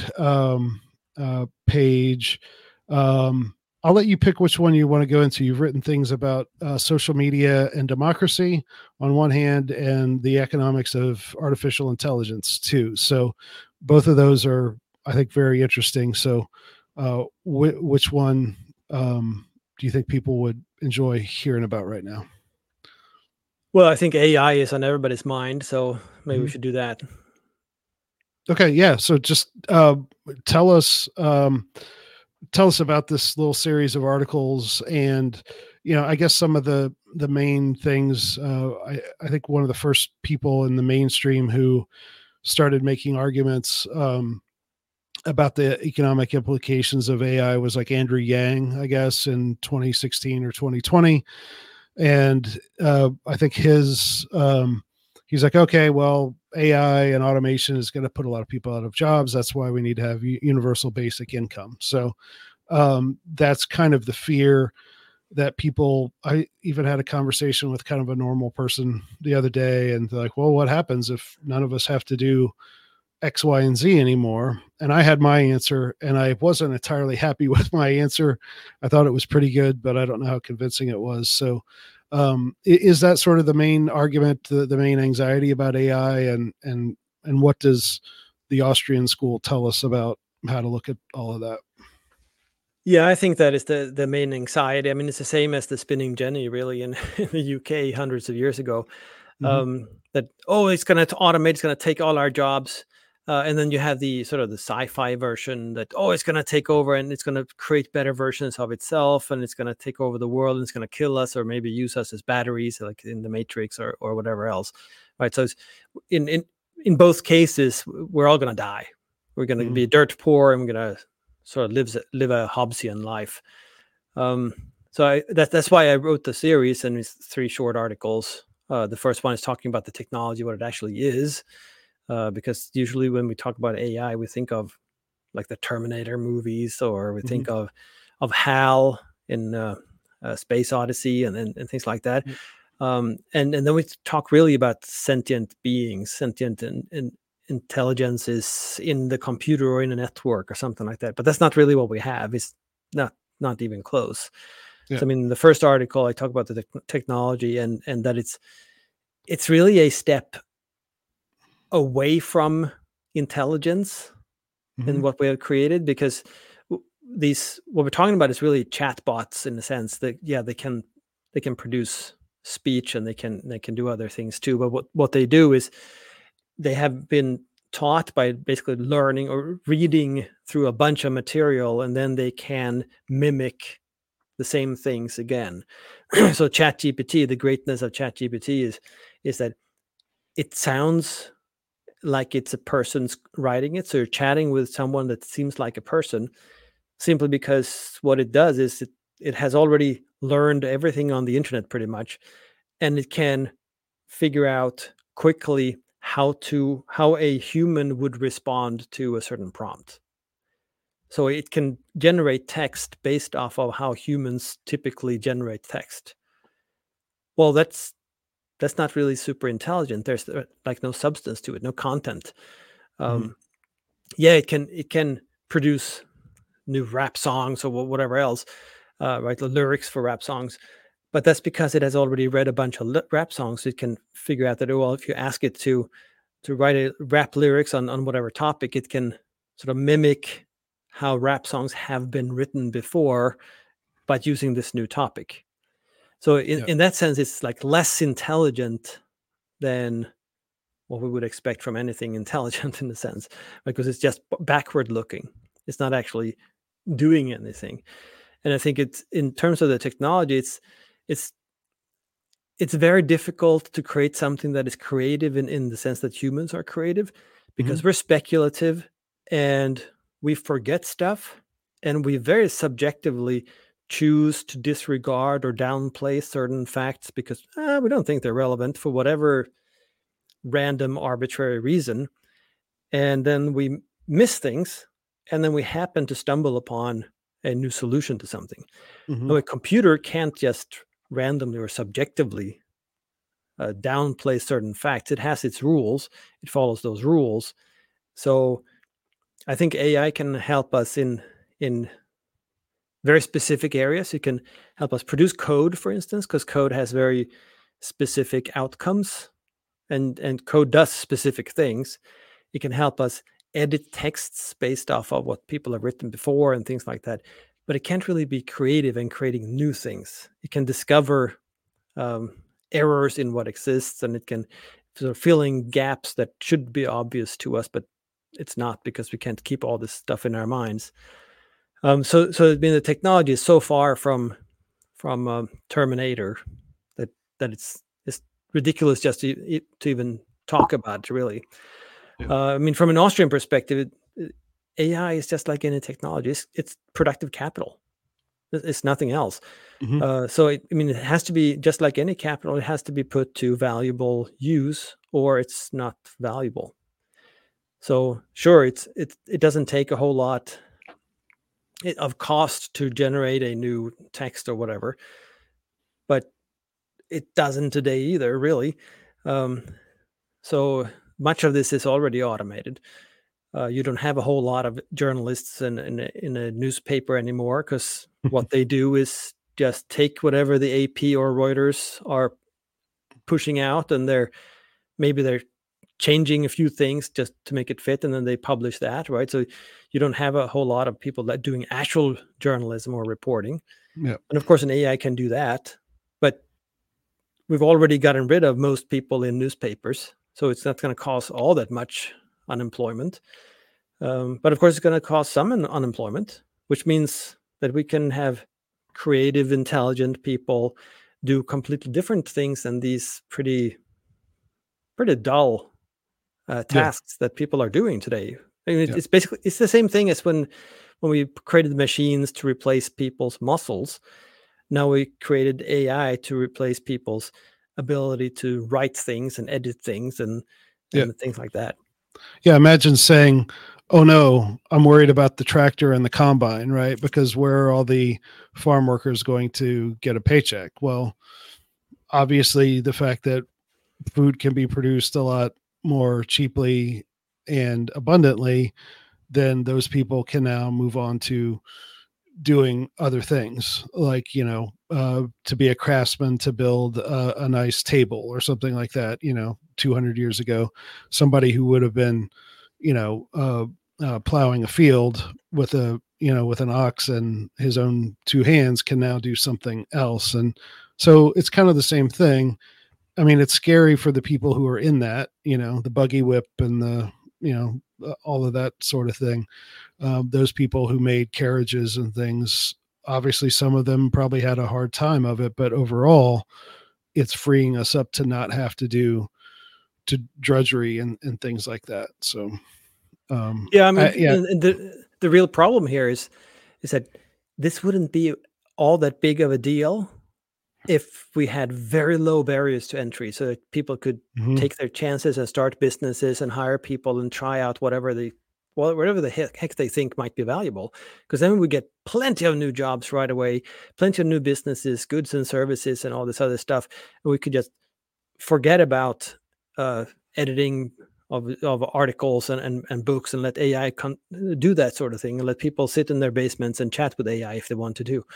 page. I'll let you pick which one you want to go into. You've written things about social media and democracy on one hand, and the economics of artificial intelligence too. So both of those are, I think, very interesting. So which one do you think people would enjoy hearing about right now? Well, I think AI is on everybody's mind, so maybe we should do that. Okay, yeah. So just tell us about this little series of articles, and I guess some of the main things. I think one of the first people in the mainstream who started making arguments about the economic implications of AI was like Andrew Yang, I guess, in 2016 or 2020. And I think his he's like, okay, well, AI and automation is going to put a lot of people out of jobs. That's why we need to have universal basic income. So that's kind of the fear that people. I even had a conversation with kind of a normal person the other day, and they're like, well, what happens if none of us have to do X, Y, and Z anymore? And I had my answer, and I wasn't entirely happy with my answer. I thought it was pretty good, but I don't know how convincing it was. So is that sort of the main argument, the main anxiety about AI, and what does the Austrian school tell us about how to look at all of that? Yeah, I think that is the main anxiety. I mean, it's the same as the spinning jenny, really, in, in the UK hundreds of years ago. Mm-hmm. That it's going to automate, it's going to take all our jobs, and then you have the sort of the sci-fi version that it's going to take over and it's going to create better versions of itself, and it's going to take over the world and it's going to kill us or maybe use us as batteries, like in the Matrix or whatever else, right? So it's, in both cases, we're all going to die. We're going to be dirt poor, and we're going to sort of live a Hobbesian life. So that's why I wrote the series, and it's 3 short articles. The first one is talking about the technology, what it actually is, because usually when we talk about AI, we think of like the Terminator movies, or we think of HAL in Space Odyssey and things like that. And then we talk really about sentient beings, sentient and intelligence is in the computer or in a network or something like that. But that's not really what we have. It's not even close. Yeah. So, I mean, the first article I talk about the technology and that it's really a step away from intelligence in what we have created, because what we're talking about is really chatbots, in the sense that they can produce speech and they can do other things too. But what they do is they have been taught by basically learning or reading through a bunch of material, and then they can mimic the same things again. So ChatGPT, the greatness of ChatGPT is that it sounds like it's a person's writing it. So you're chatting with someone that seems like a person, simply because what it does is it has already learned everything on the internet pretty much, and it can figure out quickly how a human would respond to a certain prompt. So it can generate text based off of how humans typically generate text. Well, that's not really super intelligent. There's like no substance to it, no content. It can produce new rap songs or whatever else, right? The lyrics for rap songs. But that's because it has already read a bunch of rap songs. It can figure out that, if you ask it to write a rap lyrics on whatever topic, it can sort of mimic how rap songs have been written before, but using this new topic. So in that sense, it's like less intelligent than what we would expect from anything intelligent, in a sense, because it's just backward looking. It's not actually doing anything. And I think it's, in terms of the technology, it's very difficult to create something that is creative in the sense that humans are creative, because we're speculative and we forget stuff, and we very subjectively choose to disregard or downplay certain facts because we don't think they're relevant for whatever random arbitrary reason. And then we miss things, and then we happen to stumble upon a new solution to something. Now, a computer can't just randomly or subjectively downplay certain facts. It has its rules. It follows those rules. So I think AI can help us in very specific areas. It can help us produce code, for instance, because code has very specific outcomes, and code does specific things. It can help us edit texts based off of what people have written before and things like that. But it can't really be creative in creating new things. It can discover errors in what exists, and it can sort of fill in gaps that should be obvious to us, but it's not, because we can't keep all this stuff in our minds. So I mean, the technology is so far from Terminator that it's ridiculous just to even talk about, really. I mean, from an Austrian perspective, AI is just like any technology. It's productive capital. It's nothing else. Hmm. So I mean, it has to be just like any capital. It has to be put to valuable use, or it's not valuable. So sure, it doesn't take a whole lot of cost to generate a new text or whatever, but it doesn't today either, really. Um, so much of this is already automated. You don't have a whole lot of journalists in a newspaper anymore, because what they do is just take whatever the AP or Reuters are pushing out, and they're changing a few things just to make it fit, and then they publish that, right? So you don't have a whole lot of people that doing actual journalism or reporting. Yeah. And of course, an AI can do that, but we've already gotten rid of most people in newspapers, so it's not going to cause all that much unemployment. But of course, it's going to cause some unemployment, which means that we can have creative, intelligent people do completely different things than these pretty dull Yeah. tasks that people are doing today. I mean, Yeah. it's basically the same thing as when we created machines to replace people's muscles. Now we created AI to replace people's ability to write things and edit things and Yeah. things like that. Yeah. Imagine saying, "Oh no, I'm worried about the tractor and the combine," right? Because where are all the farm workers going to get a paycheck? Well, obviously, the fact that food can be produced a lot more cheaply and abundantly, then those people can now move on to doing other things, like, to be a craftsman, to build a nice table or something like that. 200 years ago, somebody who would have been, plowing a field with with an ox and his own two hands, can now do something else. And so it's kind of the same thing. I mean, it's scary for the people who are in that, the buggy whip and all of that sort of thing. Those people who made carriages and things, obviously, some of them probably had a hard time of it, but overall, it's freeing us up to not have to do to drudgery and things like that. So, Yeah, I mean, yeah. and the real problem here is that this wouldn't be all that big of a deal if we had very low barriers to entry, so that people could Mhm. take their chances and start businesses and hire people and try out whatever the heck they think might be valuable. Because then we get plenty of new jobs right away, plenty of new businesses, goods and services, and all this other stuff. And we could just forget about editing of articles and books, and let AI do that sort of thing, and let people sit in their basements and chat with AI if they want to do.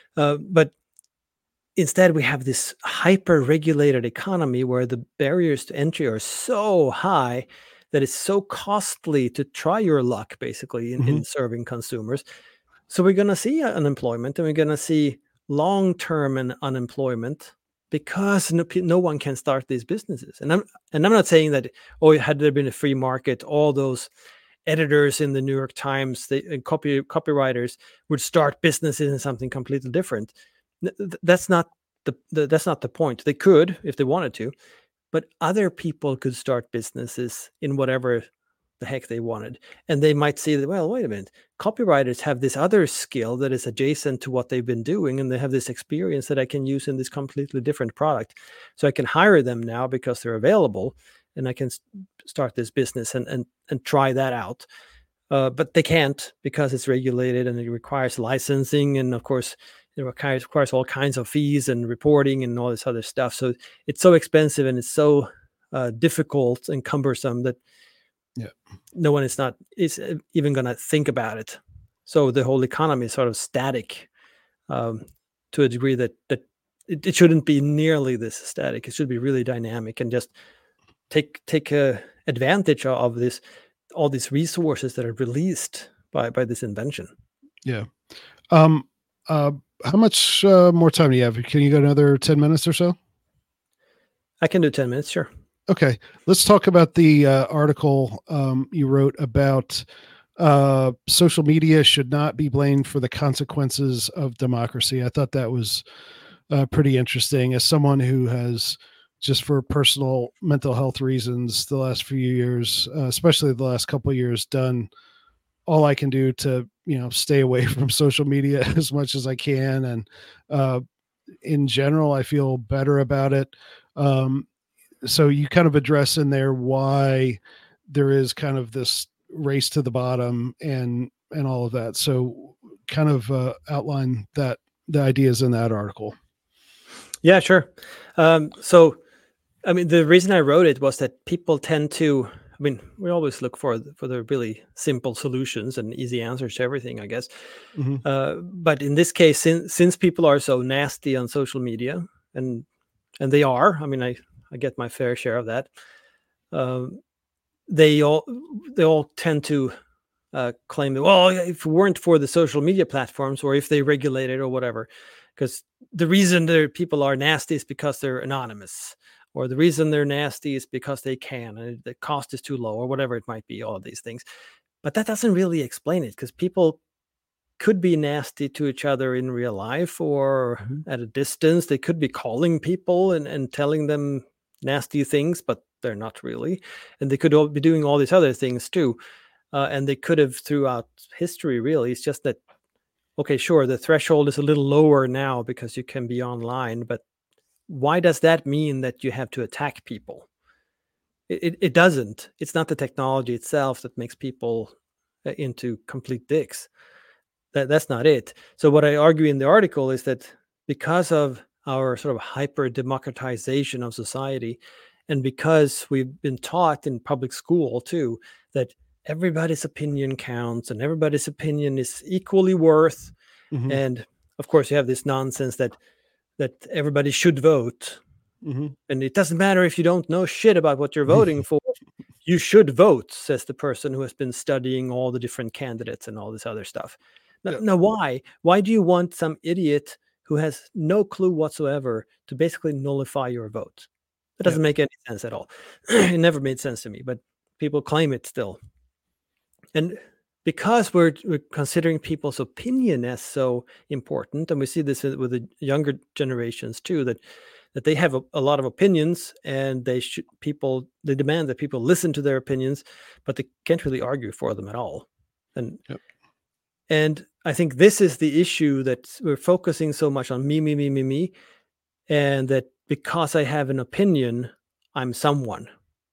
But instead, we have this hyper-regulated economy where the barriers to entry are so high that it's so costly to try your luck, basically, Mhm. in serving consumers. So we're going to see unemployment, and we're going to see long-term unemployment, because no one can start these businesses. And I'm not saying that, oh, had there been a free market, all those editors in the New York Times, copywriters would start businesses in something completely different. That's not that's not the point. They could if they wanted to, but other people could start businesses in whatever the heck they wanted. And they might see that, well, wait a minute, copywriters have this other skill that is adjacent to what they've been doing, and they have this experience that I can use in this completely different product. So I can hire them now because they're available, and I can start this business and try that out. But they can't, because it's regulated and it requires licensing, and of course it requires all kinds of fees and reporting and all this other stuff. So it's so expensive, and it's so difficult and cumbersome that Yeah. no one is even going to think about it. So the whole economy is sort of static, um, to a degree that it shouldn't be nearly this static. It should be really dynamic and just take advantage of this, all these resources that are released by this invention. Yeah. Um, uh, how much more time do you have? Can you go another 10 minutes or so? I can do 10 minutes, sure. Okay. Let's talk about the article you wrote about social media should not be blamed for the consequences of democracy. I thought that was pretty interesting. As someone who has, just for personal mental health reasons, the last few years, especially the last couple of years, done all I can do to, stay away from social media as much as I can. And in general, I feel better about it. So you kind of address in there why there is kind of this race to the bottom and all of that. So kind of outline the ideas in that article. Yeah, sure. So, I mean, the reason I wrote it was that people tend to. I mean, we always look for the really simple solutions and easy answers to everything, I guess. But in this case, since people are so nasty on social media, and they are, I mean, I get my fair share of that. They all tend to claim that, well, if it weren't for the social media platforms, or if they regulate it or whatever, because the reason people are nasty is because they're anonymous, or the reason they're nasty is because they can, and the cost is too low, or whatever it might be, all of these things. But that doesn't really explain it, because people could be nasty to each other in real life or at a distance. They could be calling people and telling them nasty things, but they're not really. And they could all be doing all these other things too. And they could have throughout history, really. It's just that, okay, sure, the threshold is a little lower now because you can be online, but why does that mean that you have to attack people? It doesn't. It's not the technology itself that makes people into complete dicks. That's not it. So what I argue in the article is that because of our sort of hyper democratization of society, and because we've been taught in public school too, that everybody's opinion counts and everybody's opinion is equally worth. And of course, you have this nonsense that everybody should vote. And it doesn't matter if you don't know shit about what you're voting for. You should vote, says the person who has been studying all the different candidates and all this other stuff. Now, why? Why do you want some idiot who has no clue whatsoever to basically nullify your vote? That doesn't make any sense at all. It never made sense to me, but people claim it still. And because we're considering people's opinion as so important, and we see this with the younger generations too, that they have a lot of opinions, and they demand that people listen to their opinions, but they can't really argue for them at all. And I think this is the issue, that we're focusing so much on me, and that because I have an opinion, I'm someone.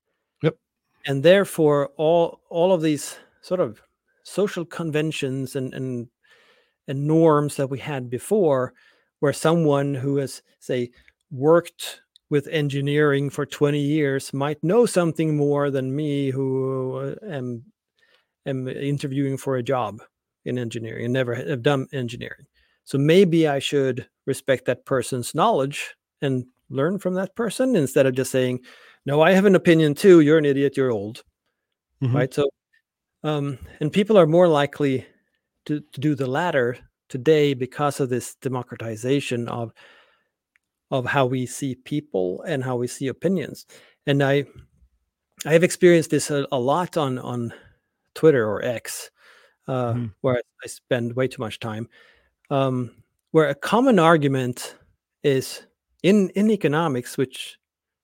And therefore, all of these sort of social conventions and norms that we had before, where someone who has, say, worked with engineering for 20 years might know something more than me, who am interviewing for a job in engineering and never have done engineering. So maybe I should respect that person's knowledge and learn from that person, instead of just saying, no, I have an opinion too, you're an idiot, you're old. Right? So and people are more likely to do the latter today because of this democratization of how we see people and how we see opinions. And I have experienced this a lot on Twitter, or X, where I spend way too much time, where a common argument is in economics, which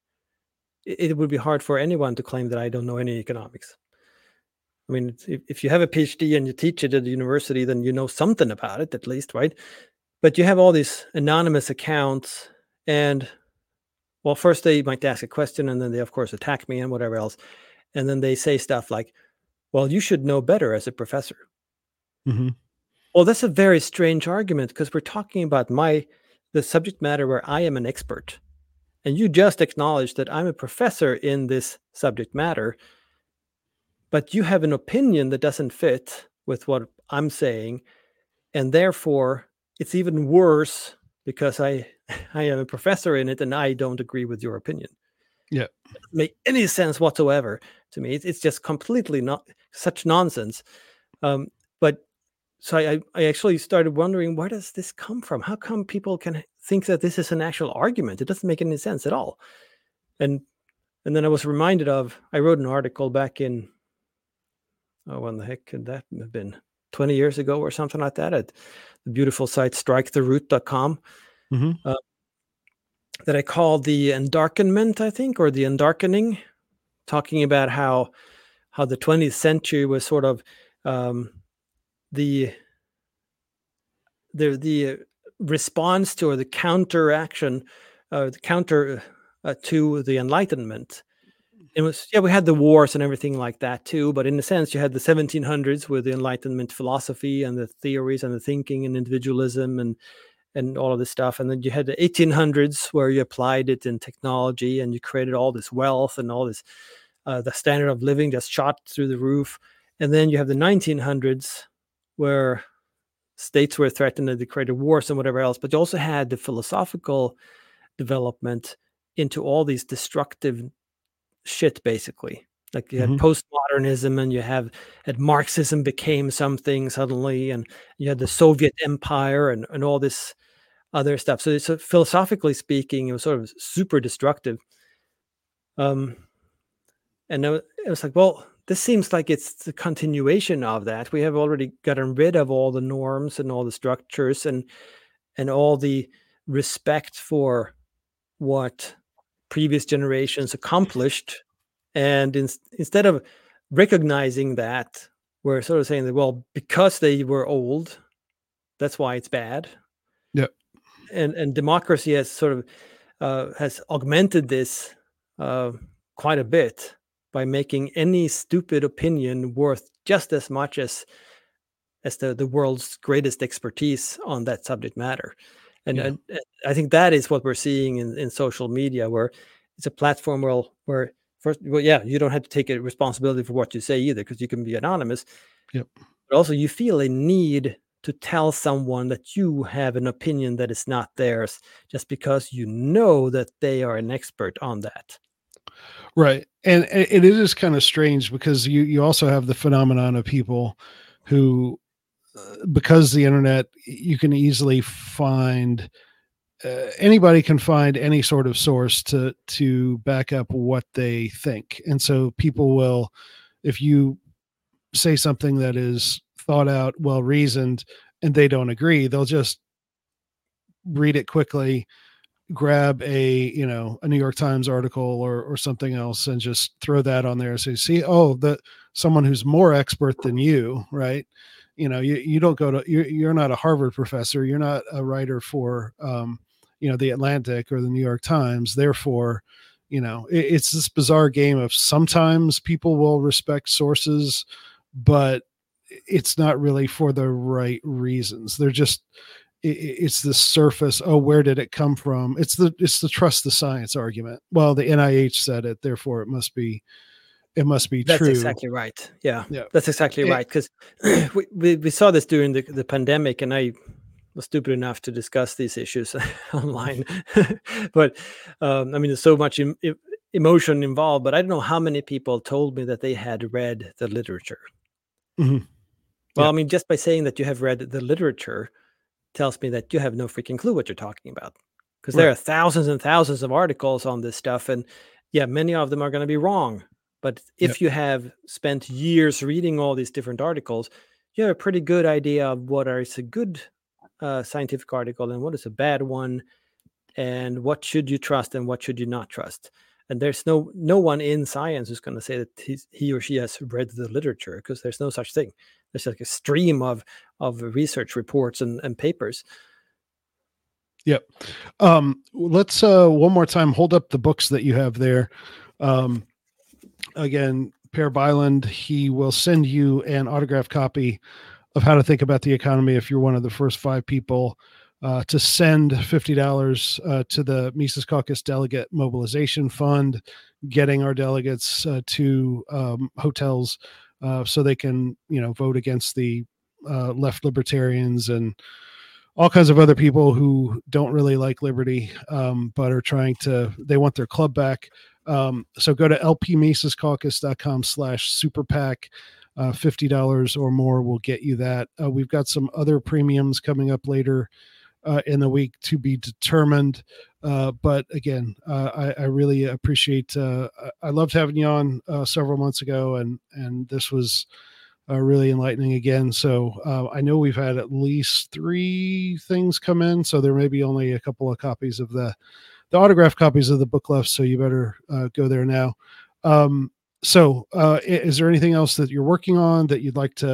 it would be hard for anyone to claim that I don't know any economics. I mean, if you have a PhD and you teach it at the university, then you know something about it at least, right? But you have all these anonymous accounts, and well, first they might ask a question, and then they, of course, attack me and whatever else. And then they say stuff like, well, you should know better as a professor. Well, that's a very strange argument, because we're talking about the subject matter where I am an expert. And you just acknowledged that I'm a professor in this subject matter, but you have an opinion that doesn't fit with what I'm saying. And therefore, it's even worse because I am a professor in it and I don't agree with your opinion. Yeah. It doesn't make any sense whatsoever to me. It's just completely not such nonsense. But so I actually started wondering, where does this come from? How come people can think that this is an actual argument? It doesn't make any sense at all. And then I was reminded of, I wrote an article back in, when the heck could that have been? 20 years ago or something like that, at the beautiful site striketheroot.com, that I called the Endarkenment, I think, or the Endarkening, talking about how the 20th century was sort of the response to, or the counteraction, the counter to the Enlightenment. It was, we had the wars and everything like that too, but in a sense, you had the 1700s with the Enlightenment philosophy and the theories and the thinking and individualism and all of this stuff, and then you had the 1800s where you applied it in technology and you created all this wealth and all this, the standard of living just shot through the roof, and then you have the 1900s where states were threatened and they created wars and whatever else, but you also had the philosophical development into all these destructive shit, basically. Like you had postmodernism, and you had Marxism became something suddenly, and you had the Soviet Empire and all this other stuff. So it's, philosophically speaking, it was sort of super destructive. And it was like, well, this seems like it's the continuation of that. We have already gotten rid of all the norms and all the structures and all the respect for what previous generations accomplished. And instead of recognizing that, we're sort of saying that, well, because they were old, that's why it's bad. Yeah. And democracy has sort of has augmented this quite a bit by making any stupid opinion worth just as much as the world's greatest expertise on that subject matter. And I think that is what we're seeing in social media, where it's a platform where first, you don't have to take a responsibility for what you say either, because you can be anonymous. Yep. But also you feel a need to tell someone that you have an opinion that is not theirs, just because you know that they are an expert on that. Right. And it is kind of strange, because you also have the phenomenon of people who, because the internet, you can easily find, anybody can find any sort of source to back up what they think. And so people will, if you say something that is thought out, well reasoned, and they don't agree, they'll just read it quickly, grab a New York Times article or something else, and just throw that on there and say, see, someone who's more expert than you, right? You don't go to, you're not a Harvard professor, you're not a writer for the Atlantic or the New York Times, therefore it's this bizarre game of, sometimes people will respect sources, but it's not really for the right reasons. They're just, it's the surface. Oh, where did it come from? It's the trust the science argument. Well, the NIH said it, therefore it must be That's true. That's exactly right. Yeah. That's exactly right. Because we saw this during the pandemic, and I was stupid enough to discuss these issues online. But there's so much emotion involved, but I don't know how many people told me that they had read the literature. Mm-hmm. Well, just by saying that you have read the literature tells me that you have no freaking clue what you're talking about, because there are thousands and thousands of articles on this stuff, and many of them are going to be wrong. But if you have spent years reading all these different articles, you have a pretty good idea of what is a good scientific article and what is a bad one, and what should you trust and what should you not trust. And there's no one in science who's going to say that he or she has read the literature, because there's no such thing. There's like a stream of research reports and papers. Yep. Let's one more time hold up the books that you have there. Again, Per Bylund, he will send you an autographed copy of How to Think About the Economy if you're one of the first 5 people to send $50 to the Mises Caucus Delegate Mobilization Fund, getting our delegates to hotels so they can, vote against the left libertarians and all kinds of other people who don't really like liberty, but are they want their club back. So go to lpmisescaucus.com/superpac. $50 or more will get you that. We've got some other premiums coming up later in the week to be determined. But again, I really appreciate, I loved having you on several months ago, and this was really enlightening again. So I know we've had at least 3 things come in, so there may be only a couple of copies of the autographed copies of the book left. So you better go there now. So is there anything else that you're working on that you'd like to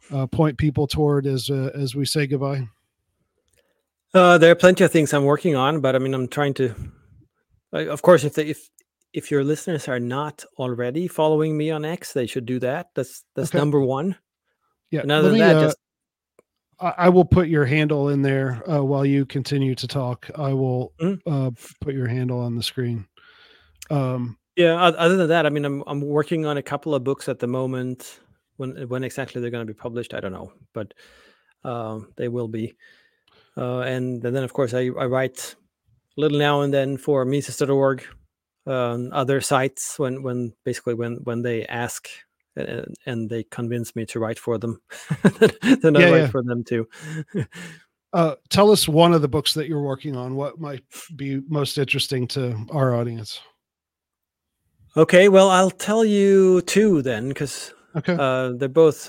point people toward as we say goodbye? There are plenty of things I'm working on, but I mean, I'm trying to. Of course, if your listeners are not already following me on X, they should do that. That's Okay. number one. Yeah. And other than that, just I will put your handle in there while you continue to talk. I will put your handle on the screen. Yeah. Other than that, I mean, I'm working on a couple of books at the moment. When exactly they're going to be published, I don't know, but they will be. And then, of course, I write a little now and then for Mises.org, other sites when they ask and they convince me to write for them, then I write for them too. Tell us one of the books that you're working on. What might be most interesting to our audience? Okay, well, I'll tell you two then, because they're both.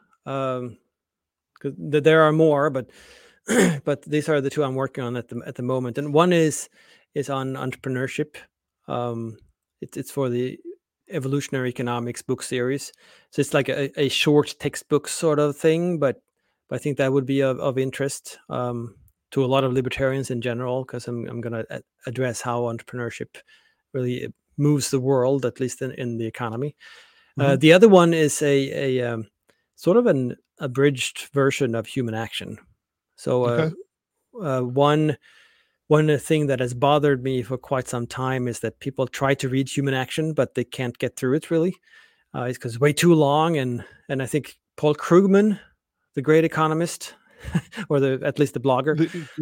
There are more, but these are the two I'm working on at the moment. And one is on entrepreneurship. It's for the Evolutionary Economics book series. So it's like a short textbook sort of thing, but I think that would be of interest to a lot of libertarians in general, because I'm going to address how entrepreneurship really moves the world, at least in the economy. The other one is a sort of an abridged version of Human Action. So one thing that has bothered me for quite some time is that people try to read Human Action, but they can't get through it really. It's because it's way too long, and I think Paul Krugman, the great economist, or at least the blogger,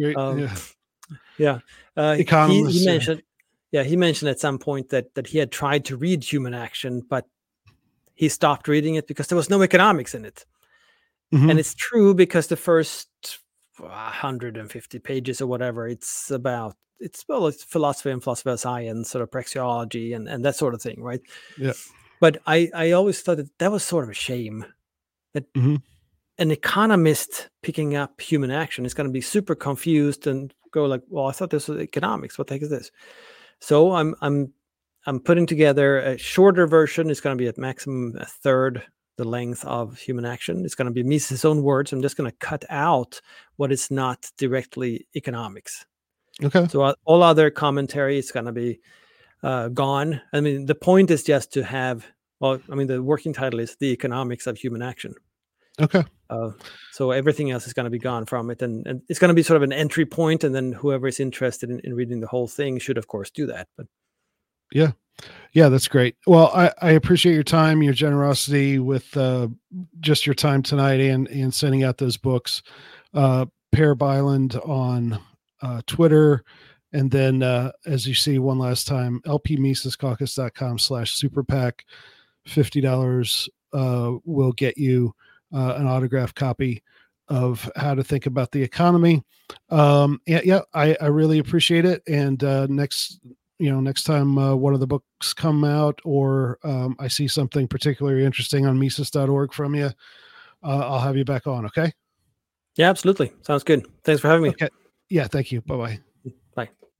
he mentioned. Yeah, he mentioned at some point that he had tried to read Human Action, but he stopped reading it because there was no economics in it. And it's true, because the first 150 pages or whatever, it's philosophy and philosophy of science, sort of praxeology and that sort of thing, right? Yeah. But I always thought that was sort of a shame that an economist picking up Human Action is going to be super confused and go like, well, I thought this was economics. What the heck is this? So I'm putting together a shorter version. It's going to be at maximum a third the length of Human Action. It's going to be Mises' own words. I'm just going to cut out what is not directly economics. Okay. So all other commentary is going to be gone. I mean, the point is just to have. Well, I mean, the working title is The Economics of Human Action. Okay. So everything else is going to be gone from it, and it's going to be sort of an entry point, and then whoever is interested in reading the whole thing should, of course, do that. But yeah, that's great. Well, I appreciate your time, your generosity with just your time tonight and sending out those books. Per Bylund on Twitter, and then as you see one last time, lpmisescaucus.com/superpac. $50 will get you an autographed copy of How to Think About the Economy. I really appreciate it. And next time one of the books come out, or I see something particularly interesting on Mises.org from you, I'll have you back on. Okay. Yeah, absolutely. Sounds good. Thanks for having me. Okay. Yeah. Thank you. Bye-bye. Bye.